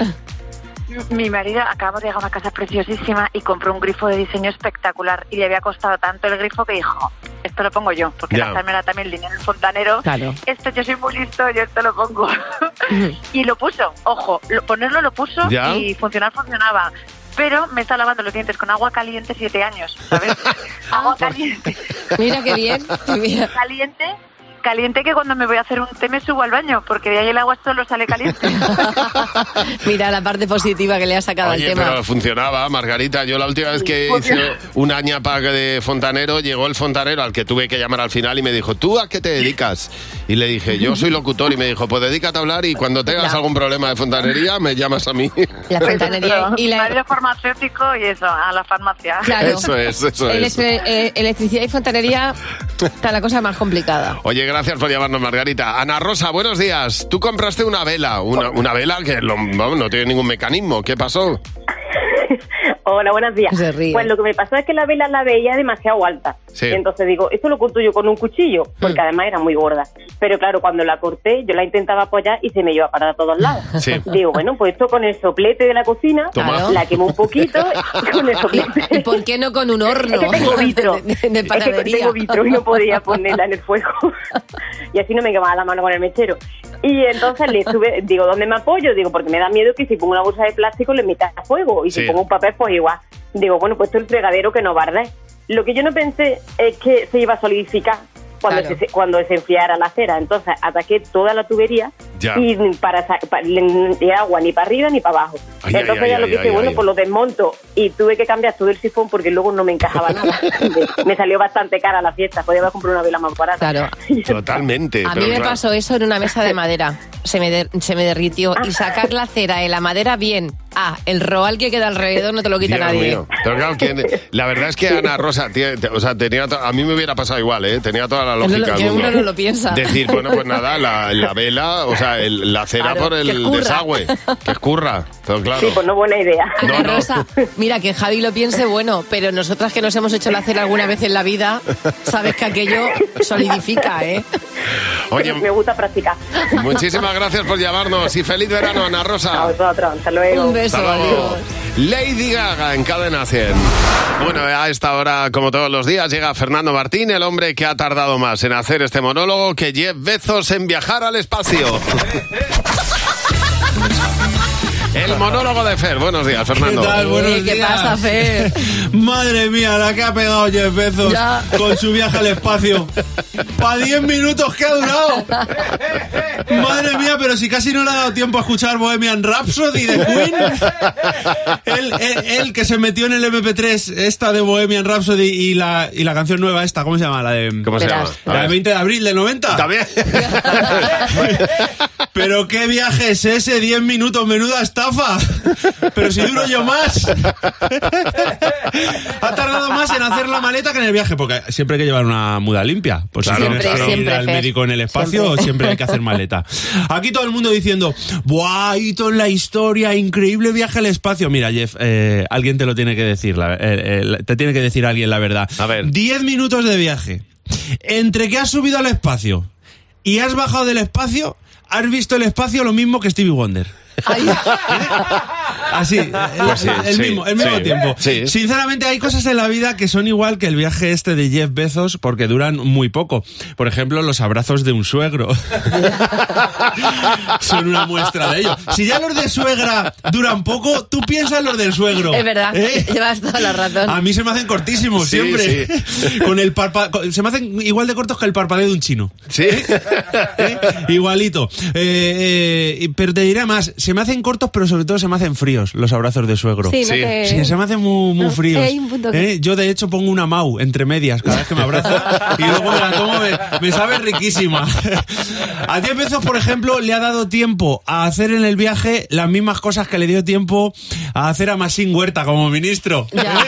Mi marido acaba de llegar a una casa preciosísima y compró un grifo de diseño espectacular y le había costado tanto el grifo que dijo, esto lo pongo yo, porque gastarme también el dinero en el fontanero, claro. Esto yo soy muy listo, yo esto lo pongo. Y lo puso, ojo, ponerlo lo puso y funcionaba. Pero me está lavando los dientes con agua caliente 7 años, ¿sabes? Agua caliente. Mira qué bien. Mira. Caliente que cuando me voy a hacer un té me subo al baño, porque de ahí el agua solo sale caliente. Mira la parte positiva que le ha sacado al tema. Pero funcionaba, Margarita. Yo la última vez que hice una ñapa de fontanero, llegó el fontanero al que tuve que llamar al final y me dijo, ¿tú a qué te dedicas? Y le dije, yo soy locutor, y me dijo, pues dedícate a hablar y cuando tengas algún problema de fontanería me llamas a mí. La fontanería y la... Radio farmacéutico y eso, a la farmacia. Claro. Eso es. Electricidad y fontanería está la cosa más complicada. Oye, gracias por llamarnos, Margarita. Ana Rosa, buenos días. Tú compraste una vela, una vela que no tiene ningún mecanismo. ¿Qué pasó? Hola, buenos días. Pues lo que me pasó es que la vela la veía demasiado alta. Sí. Entonces digo, esto lo corto yo con un cuchillo, porque además era muy gorda. Pero claro, cuando la corté, yo la intentaba apoyar y se me iba a parar a todos lados. Sí. Digo, bueno, pues esto con el soplete de la cocina, la quemo un poquito con el soplete. ¿Y por qué no con un horno? Es que tengo vitro. de panadería. Es que tengo vitro y no podía ponerla en el fuego. Y así no me quemaba la mano con el mechero. Y entonces le sube, digo, ¿dónde me apoyo? Digo, porque me da miedo que si pongo una bolsa de plástico le meta a fuego. Y si pongo un papel, pues igual. Digo, bueno, pues esto es el fregadero que no va a arder. Lo que yo no pensé es que se iba a solidificar cuando se enfriara la cera. Entonces ataqué toda la tubería y ni agua ni para arriba ni para abajo. Entonces lo que hice, pues lo desmonto y tuve que cambiar todo el sifón porque luego no me encajaba nada. Me salió bastante cara la fiesta, podía haber comprado una vela más barata. Claro. Totalmente. A mí me pasó eso en una mesa de madera. Se me derritió y sacar la cera de la madera bien. El roal que queda alrededor no te lo quita nadie. Mío. Pero claro, la verdad es que Ana Rosa, a mí me hubiera pasado igual, tenía toda la lógica. Que uno no lo piensa. Decir, bueno, pues nada, la vela, la cera por el desagüe, que escurra. Pero claro. Sí, pues no buena idea. Ana Rosa, mira, que Javi lo piense, bueno, pero nosotras que nos hemos hecho la cera alguna vez en la vida, sabes que aquello solidifica, Oye, me gusta practicar. Muchísimas gracias por llamarnos y feliz verano, Ana Rosa. A vosotros, hasta luego. Un beso, adiós. Lady Gaga en Cadena 100. Bueno, a esta hora, como todos los días, llega Fernando Martín, el hombre que ha tardado más en hacer este monólogo que Jeff Bezos en viajar al espacio. El monólogo de Fer. Buenos días, Fernando. ¿Qué tal? Buenos días. ¿Qué pasa, Fer? Madre mía, la que ha pegado Jeff Bezos con su viaje al espacio. ¡Para 10 minutos que ha durado! Madre mía, pero si casi no le ha dado tiempo a escuchar Bohemian Rhapsody de Queen. Él que se metió en el MP3 esta de Bohemian Rhapsody y la canción nueva esta, ¿cómo se llama? ¿Cómo se llama? La del 20 de abril del 90. ¿También? Pero qué viaje es ese, 10 minutos, menuda estafa. Pero si duro yo más. Ha tardado más en hacer la maleta que en el viaje, porque siempre hay que llevar una muda limpia. Pues claro, si tienes que ir al médico en el espacio, siempre hay que hacer maleta. Aquí todo el mundo diciendo, ¡buah, hito en la historia, increíble viaje al espacio! Mira, Jeff, alguien te lo tiene que decir, te tiene que decir alguien la verdad. A ver. 10 minutos de viaje. Entre que has subido al espacio y has bajado del espacio, has visto el espacio lo mismo que Stevie Wonder. Así, el mismo tiempo. Sí. Sinceramente, hay cosas en la vida que son igual que el viaje este de Jeff Bezos porque duran muy poco. Por ejemplo, los abrazos de un suegro. Son una muestra de ello. Si ya los de suegra duran poco, tú piensas los del suegro. Es verdad, llevas toda la razón. A mí se me hacen cortísimos, siempre. Sí. Con el se me hacen igual de cortos que el parpadeo de un chino. Sí. Igualito. Pero te diré más, se me hacen cortos, pero sobre todo se me hacen fríos los abrazos de suegro. Sí, sí, se me hacen muy fríos. Yo, de hecho, pongo una Mau entre medias cada vez que me abraza y luego me la tomo, me sabe riquísima. A 10 veces, por ejemplo, le ha dado tiempo a hacer en el viaje las mismas cosas que le dio tiempo a hacer a Masín Huerta como ministro.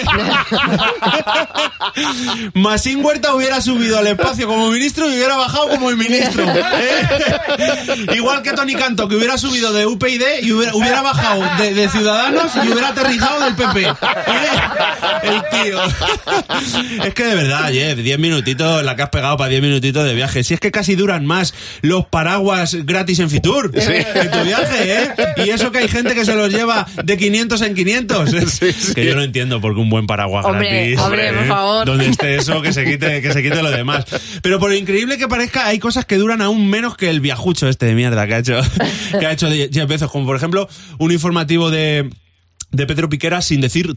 Masín Huerta hubiera subido al espacio como ministro y hubiera bajado como el ministro. Igual que Tony Canto, que hubiera subido de UPyD y hubiera bajado de Ciudadanos y hubiera aterrizado del PP. El tío. Es que de verdad, Jeff, 10 minutitos la que has pegado para 10 minutitos de viaje. Si es que casi duran más los paraguas gratis en Fitur en tu viaje, Y eso que hay gente que se los lleva de 500 en 500. Que yo no entiendo por qué un buen paraguas gratis. Hombre, por favor. Donde esté eso, que se quite lo demás. Pero por increíble que parezca, hay cosas que duran aún menos que el viajucho este de mierda que ha hecho Jeff Bezos, como por ejemplo un informativo de de Pedro Piqueras sin decir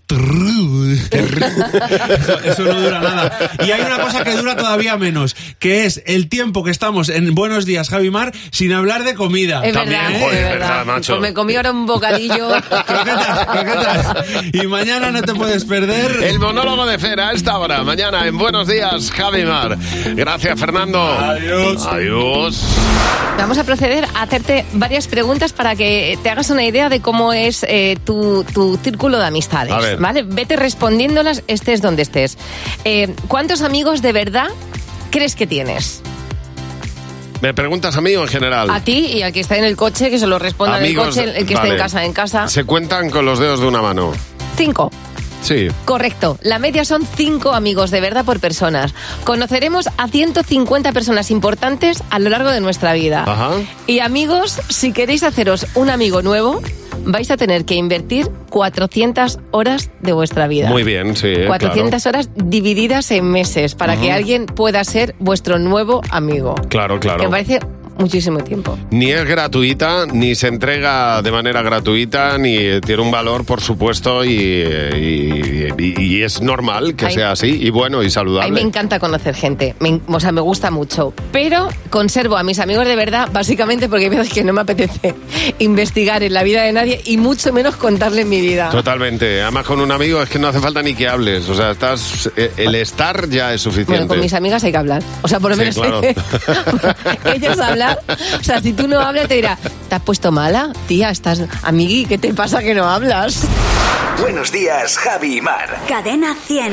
eso no dura nada. Y hay una cosa que dura todavía menos, que es el tiempo que estamos en Buenos Días, Javi Mar, sin hablar de comida. Es también, verdad, joder, es verdad, macho. Pues me comí ahora un bocadillo. Croquetas. Y mañana no te puedes perder el monólogo de Fer a esta hora. Mañana en Buenos Días, Javi Mar. Gracias, Fernando. Adiós. Vamos a proceder a hacerte varias preguntas para que te hagas una idea de cómo es tu círculo de amistades, ¿vale? Vete respondiéndolas, estés donde estés. ¿Cuántos amigos de verdad crees que tienes? ¿Me preguntas a mí o en general? A ti y al que está en el coche, que se lo responda amigos, en el coche, el que esté en casa. Se cuentan con los dedos de una mano. 5. Sí. Correcto. La media son 5 amigos de verdad por personas. Conoceremos a 150 personas importantes a lo largo de nuestra vida. Ajá. Y amigos, si queréis haceros un amigo nuevo, vais a tener que invertir 400 horas de vuestra vida. Muy bien, sí. 400 horas divididas en meses para que alguien pueda ser vuestro nuevo amigo. Claro. Que me parece muchísimo tiempo. Ni es gratuita, ni se entrega de manera gratuita, ni tiene un valor, por supuesto, y es normal que sea así, y bueno, y saludable. A mí me encanta conocer gente, me gusta mucho, pero conservo a mis amigos de verdad, básicamente porque hay veces que no me apetece investigar en la vida de nadie, y mucho menos contarle mi vida. Totalmente. Además, con un amigo es que no hace falta ni que hables, o sea, el estar ya es suficiente. Bueno, con mis amigas hay que hablar, o sea, por lo menos claro. Ellos hablan. O sea, si tú no hablas te dirá, ¿te has puesto mala? Tía, estás amigui, ¿qué te pasa que no hablas? Buenos días, Javi y Mar. Cadena 100.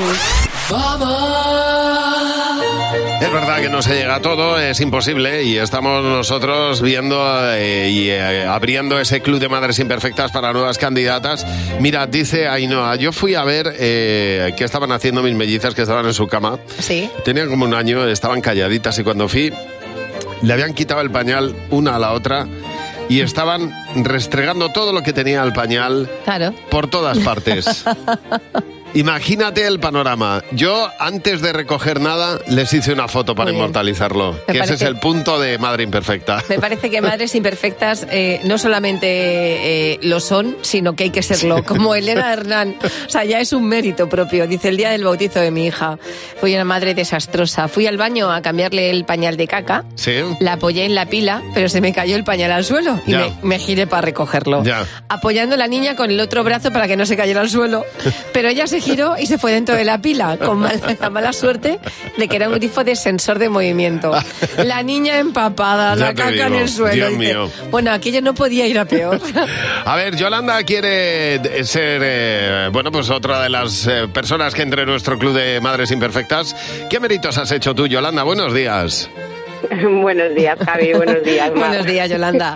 Es verdad que no se llega a todo, es imposible, y estamos nosotros viendo y abriendo ese club de madres imperfectas para nuevas candidatas. Mira, dice Ainhoa, yo fui a ver qué estaban haciendo mis mellizas que estaban en su cama. Sí. Tenían como un año, estaban calladitas, y cuando fui, le habían quitado el pañal una a la otra y estaban restregando todo lo que tenía el pañal por todas partes. Imagínate el panorama. Yo, antes de recoger nada, les hice una foto para inmortalizarlo. Ese es el punto de Madre Imperfecta. Me parece que Madres Imperfectas no solamente lo son, sino que hay que serlo. Como Elena Hernán. O sea, ya es un mérito propio. Dice, el día del bautizo de mi hija, fui una madre desastrosa. Fui al baño a cambiarle el pañal de caca. Sí. La apoyé en la pila, pero se me cayó el pañal al suelo. Y me giré para recogerlo. Ya. Apoyando a la niña con el otro brazo para que no se cayera al suelo. Pero ella se giró y se fue dentro de la pila, con la mala suerte de que era un grifo de sensor de movimiento. La niña empapada, la caca en el suelo. Dios mío. Bueno, aquello no podía ir a peor. A ver, Yolanda quiere ser, pues otra de las personas que entre en nuestro club de Madres Imperfectas. ¿Qué méritos has hecho tú, Yolanda? Buenos días. Buenos días, Javi. Buenos días, Mar. Buenos días, Yolanda.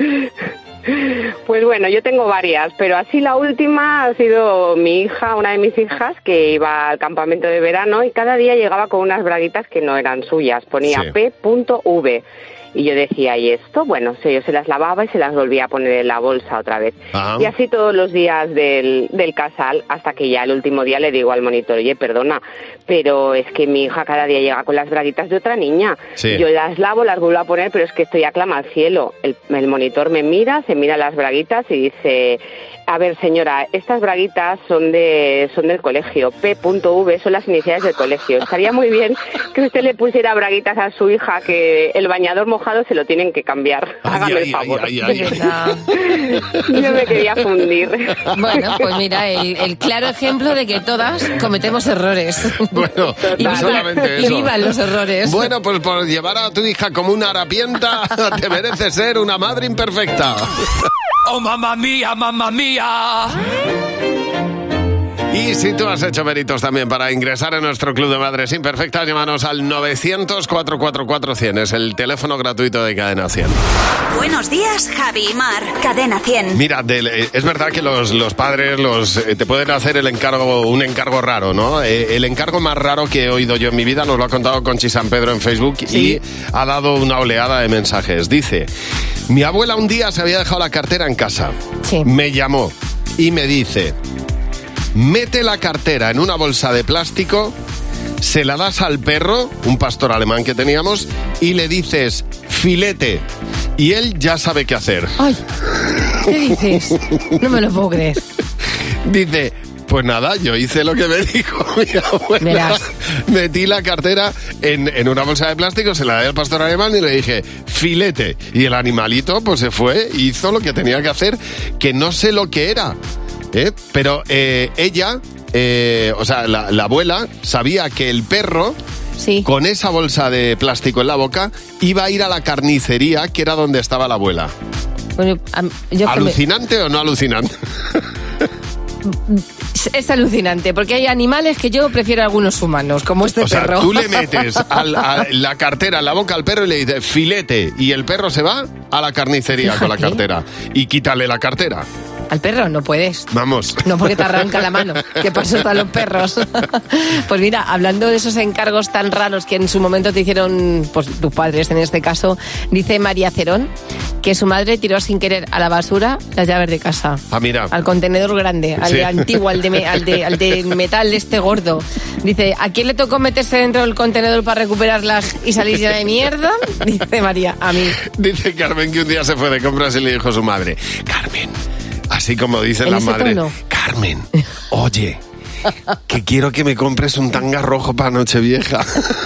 Pues bueno, yo tengo varias, pero así la última ha sido mi hija, una de mis hijas, que iba al campamento de verano y cada día llegaba con unas braguitas que no eran suyas, ponía P.V. Y yo decía, ¿y esto? Bueno, yo se las lavaba y se las volvía a poner en la bolsa otra vez. Ajá. Y así todos los días del casal, hasta que ya el último día le digo al monitor, oye, perdona, pero es que mi hija cada día llega con las braguitas de otra niña. Sí. Yo las lavo, las vuelvo a poner, pero es que esto ya clama al cielo. El monitor me mira, se mira las braguitas y dice, a ver, señora, estas braguitas son del colegio, P.V. son las iniciales del colegio. Estaría muy bien que usted le pusiera braguitas a su hija, que el bañador mojado se lo tienen que cambiar. Hágame el favor. Yo me quería fundir. Bueno, pues mira, el claro ejemplo de que todas cometemos errores. Bueno, no solamente eso. Y vivan los errores. Bueno, pues por llevar a tu hija como una harapienta, te mereces ser una madre imperfecta. ¡Oh, mamá mía, mamá mía! Y si tú has hecho méritos también para ingresar en nuestro club de madres imperfectas, llámanos al 900-444-100. Es el teléfono gratuito de Cadena 100. Buenos días, Javi y Mar. Cadena 100. Mira, es verdad que los padres te pueden hacer un encargo raro, ¿no? El encargo más raro que he oído yo en mi vida nos lo ha contado Conchi San Pedro en Facebook y ha dado una oleada de mensajes. Dice, mi abuela un día se había dejado la cartera en casa. Sí. Me llamó y me dice, mete la cartera en una bolsa de plástico, se la das al perro, un pastor alemán que teníamos, y le dices, filete. Y él ya sabe qué hacer. ¡Ay! ¿Qué dices? No me lo puedo creer. Dice, pues nada, yo hice lo que me dijo mi abuela. Verás. Metí la cartera en una bolsa de plástico, se la di al pastor alemán y le dije, filete. Y el animalito pues se fue, hizo lo que tenía que hacer, que no sé lo que era. Pero ella, o sea, la abuela, sabía que el perro, con esa bolsa de plástico en la boca, iba a ir a la carnicería, que era donde estaba la abuela. Bueno, ¿Alucinante o no alucinante? Es alucinante, porque hay animales que yo prefiero a algunos humanos, como este perro. O sea, tú le metes la cartera en la boca al perro y le dices, filete, y el perro se va a la carnicería con la cartera. Y quítale la cartera. Al perro no puedes. Vamos. No, porque te arranca la mano. ¿Qué pasó están los perros? Pues mira, hablando de esos encargos tan raros que en su momento te hicieron, pues tus padres en este caso, dice María Cerón que su madre tiró sin querer a la basura las llaves de casa. Ah, mira. Al contenedor grande, al de antiguo, al de metal este gordo. Dice, ¿a quién le tocó meterse dentro del contenedor para recuperarlas y salir llena de mierda? Dice María, a mí. Dice Carmen que un día se fue de compras y le dijo a su madre, Carmen, así como dicen las madres, Carmen, oye, que quiero que me compres un tanga rojo para Nochevieja.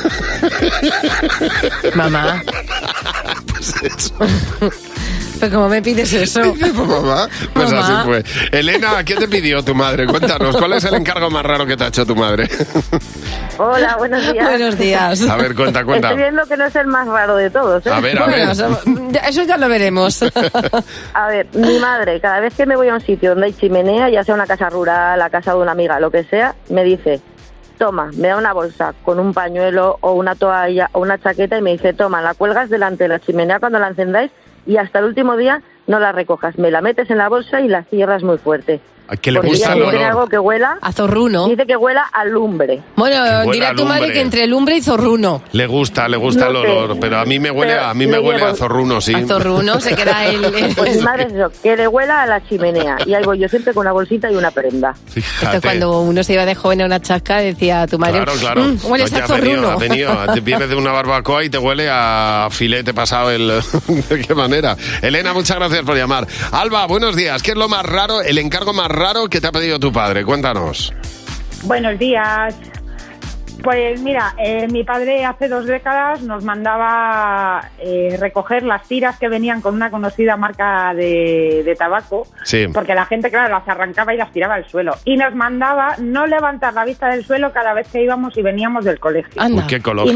Mamá. Pues eso. Pero ¿cómo me pides eso? Pues mamá, pues así fue. Elena, ¿qué te pidió tu madre? Cuéntanos, ¿cuál es el encargo más raro que te ha hecho tu madre? Hola, buenos días. Buenos días. A ver, cuenta. Estoy viendo que no es el más raro de todos, ¿eh? A ver. Eso ya lo veremos. A ver, mi madre, cada vez que me voy a un sitio donde hay chimenea, ya sea una casa rural, la casa de una amiga, lo que sea, me dice, toma, me da una bolsa con un pañuelo o una toalla o una chaqueta y me dice, toma, la cuelgas delante de la chimenea cuando la encendáis y hasta el último día no la recojas. Me la metes en la bolsa y la cierras muy fuerte. ¿A qué le gusta el olor? Tiene algo que huela a zorruno. Dice que huela a lumbre. Bueno, dirá tu madre que entre lumbre y zorruno. Le gusta el olor, pero a mí me huele a zorruno, sí. A zorruno se queda Pues mi madre es eso, que le huela a la chimenea. Y ahí voy yo siempre con una bolsita y una prenda. Fíjate. Esto cuando uno se iba de joven a una chasca, decía a tu madre, claro. hueles a zorruno. Te vienes de una barbacoa y te huele a filete pasado ¿De qué manera? Elena, muchas gracias por llamar. Alba, buenos días. ¿Qué es lo más raro, el encargo más raro que te ha pedido tu padre? Cuéntanos. Buenos días. Pues mira, mi padre hace 2 décadas nos mandaba recoger las tiras que venían con una conocida marca de tabaco, porque la gente, claro, las arrancaba y las tiraba al suelo. Y nos mandaba no levantar la vista del suelo cada vez que íbamos y veníamos del colegio. Uy, qué ecológico.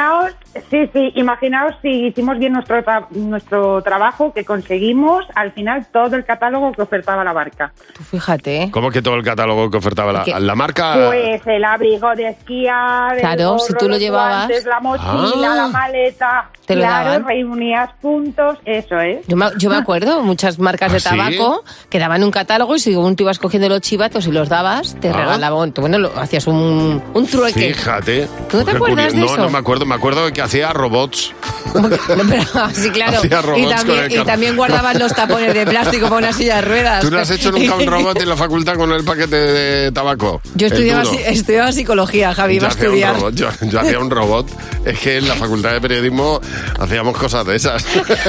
Imaginaos si hicimos bien nuestro trabajo, que conseguimos al final todo el catálogo que ofertaba la marca. Tú fíjate. ¿Cómo que todo el catálogo que ofertaba la marca? Pues el abrigo de esquiar, claro, gorro, si tú lo llevabas, guantes, la mochila, la maleta, te lo daban. Reunías puntos, eso es. Yo me acuerdo, muchas marcas de tabaco que daban un catálogo y si tú ibas cogiendo los chivatos y los dabas, te regalaban. Bueno, hacías un trueque. Fíjate. ¿Tú no te acuerdas de eso? No me acuerdo que hacía robots. Sí, claro. Y también guardaban los tapones de plástico para una silla de ruedas. ¿Tú no has hecho nunca un robot en la facultad con el paquete de tabaco? Yo estudiaba psicología, Javi, iba a estudiar. Yo hacía un robot. Es que en la facultad de periodismo hacíamos cosas de esas.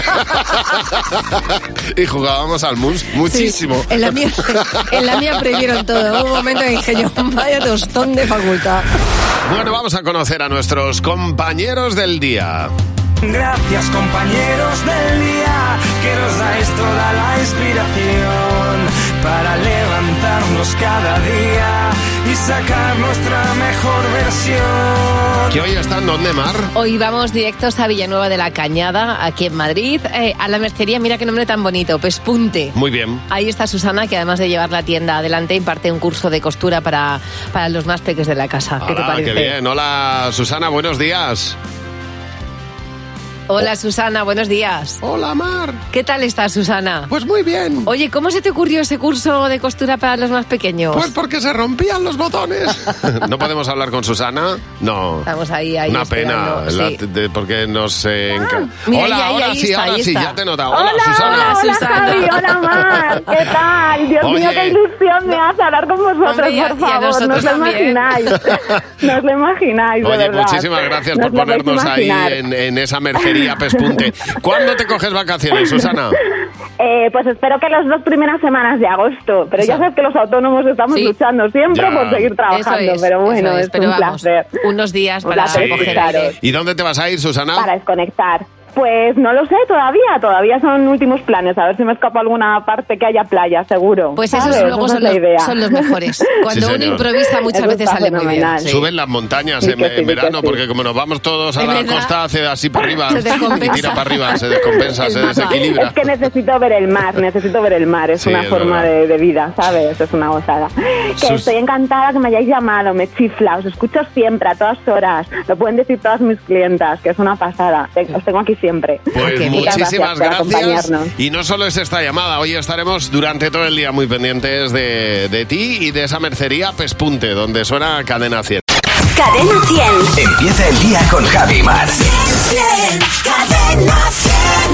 Y jugábamos al mus muchísimo. Sí, en la mía prohibieron todo. Hubo un momento en que dije yo, vaya tostón de facultad. Bueno, vamos a conocer a nuestros compañeros del día. Gracias, compañeros del día, que nos dais toda la inspiración para levantarnos cada día y sacar nuestra mejor versión. ¿Que hoy están dónde, Mar? Hoy vamos directos a Villanueva de la Cañada, aquí en Madrid, a la mercería, mira qué nombre tan bonito, Pespunte. Muy bien. Ahí está Susana, que además de llevar la tienda adelante, imparte un curso de costura para los más pequeños de la casa. ¿Qué te parece? Qué bien. Hola, Susana, buenos días. Hola, Susana, buenos días. Hola, Mar. ¿Qué tal estás, Susana? Pues muy bien. Oye, ¿cómo se te ocurrió ese curso de costura para los más pequeños? Pues porque se rompían los botones. ¿No podemos hablar con Susana? No. Estamos ahí. Una pena, sí. porque nos encanta. Mira, ahora sí, ya te he notado. Hola, Susana. Hola, Javi, hola, Mar. ¿Qué tal? Dios mío, qué ilusión me hace hablar con vosotros, por favor. No os lo imagináis. No os lo imagináis, de Oye, verdad. muchísimas gracias por ponernos ahí en esa mercería Pespunte. ¿Cuándo te coges vacaciones, Susana? Pues espero que las 2 primeras semanas de agosto. Pero ya sabes que los autónomos estamos luchando siempre por seguir trabajando. Pero bueno, es un placer. Unos días para recoger aire. ¿Y dónde te vas a ir, Susana? Para desconectar. Pues no lo sé todavía son últimos planes, a ver si me escapo a alguna parte que haya playa, seguro. Pues esos luego son los mejores. Cuando uno improvisa muchas veces sale muy bien. Suben las montañas en verano, porque como nos vamos todos a la costa, hace así para arriba y tira para arriba, se descompensa, se desequilibra. Es que necesito ver el mar, es una forma de vida, ¿sabes? Es una gozada. Estoy encantada que me hayáis llamado, me chifla, os escucho siempre, a todas horas, lo pueden decir todas mis clientas, que es una pasada, os tengo aquí siempre. Pues muchísimas gracias. Y no solo es esta llamada, hoy estaremos durante todo el día muy pendientes de ti y de esa mercería Pespunte, donde suena Cadena 100. Cadena 100. Empieza el día con Javi Mar. Cadena 100.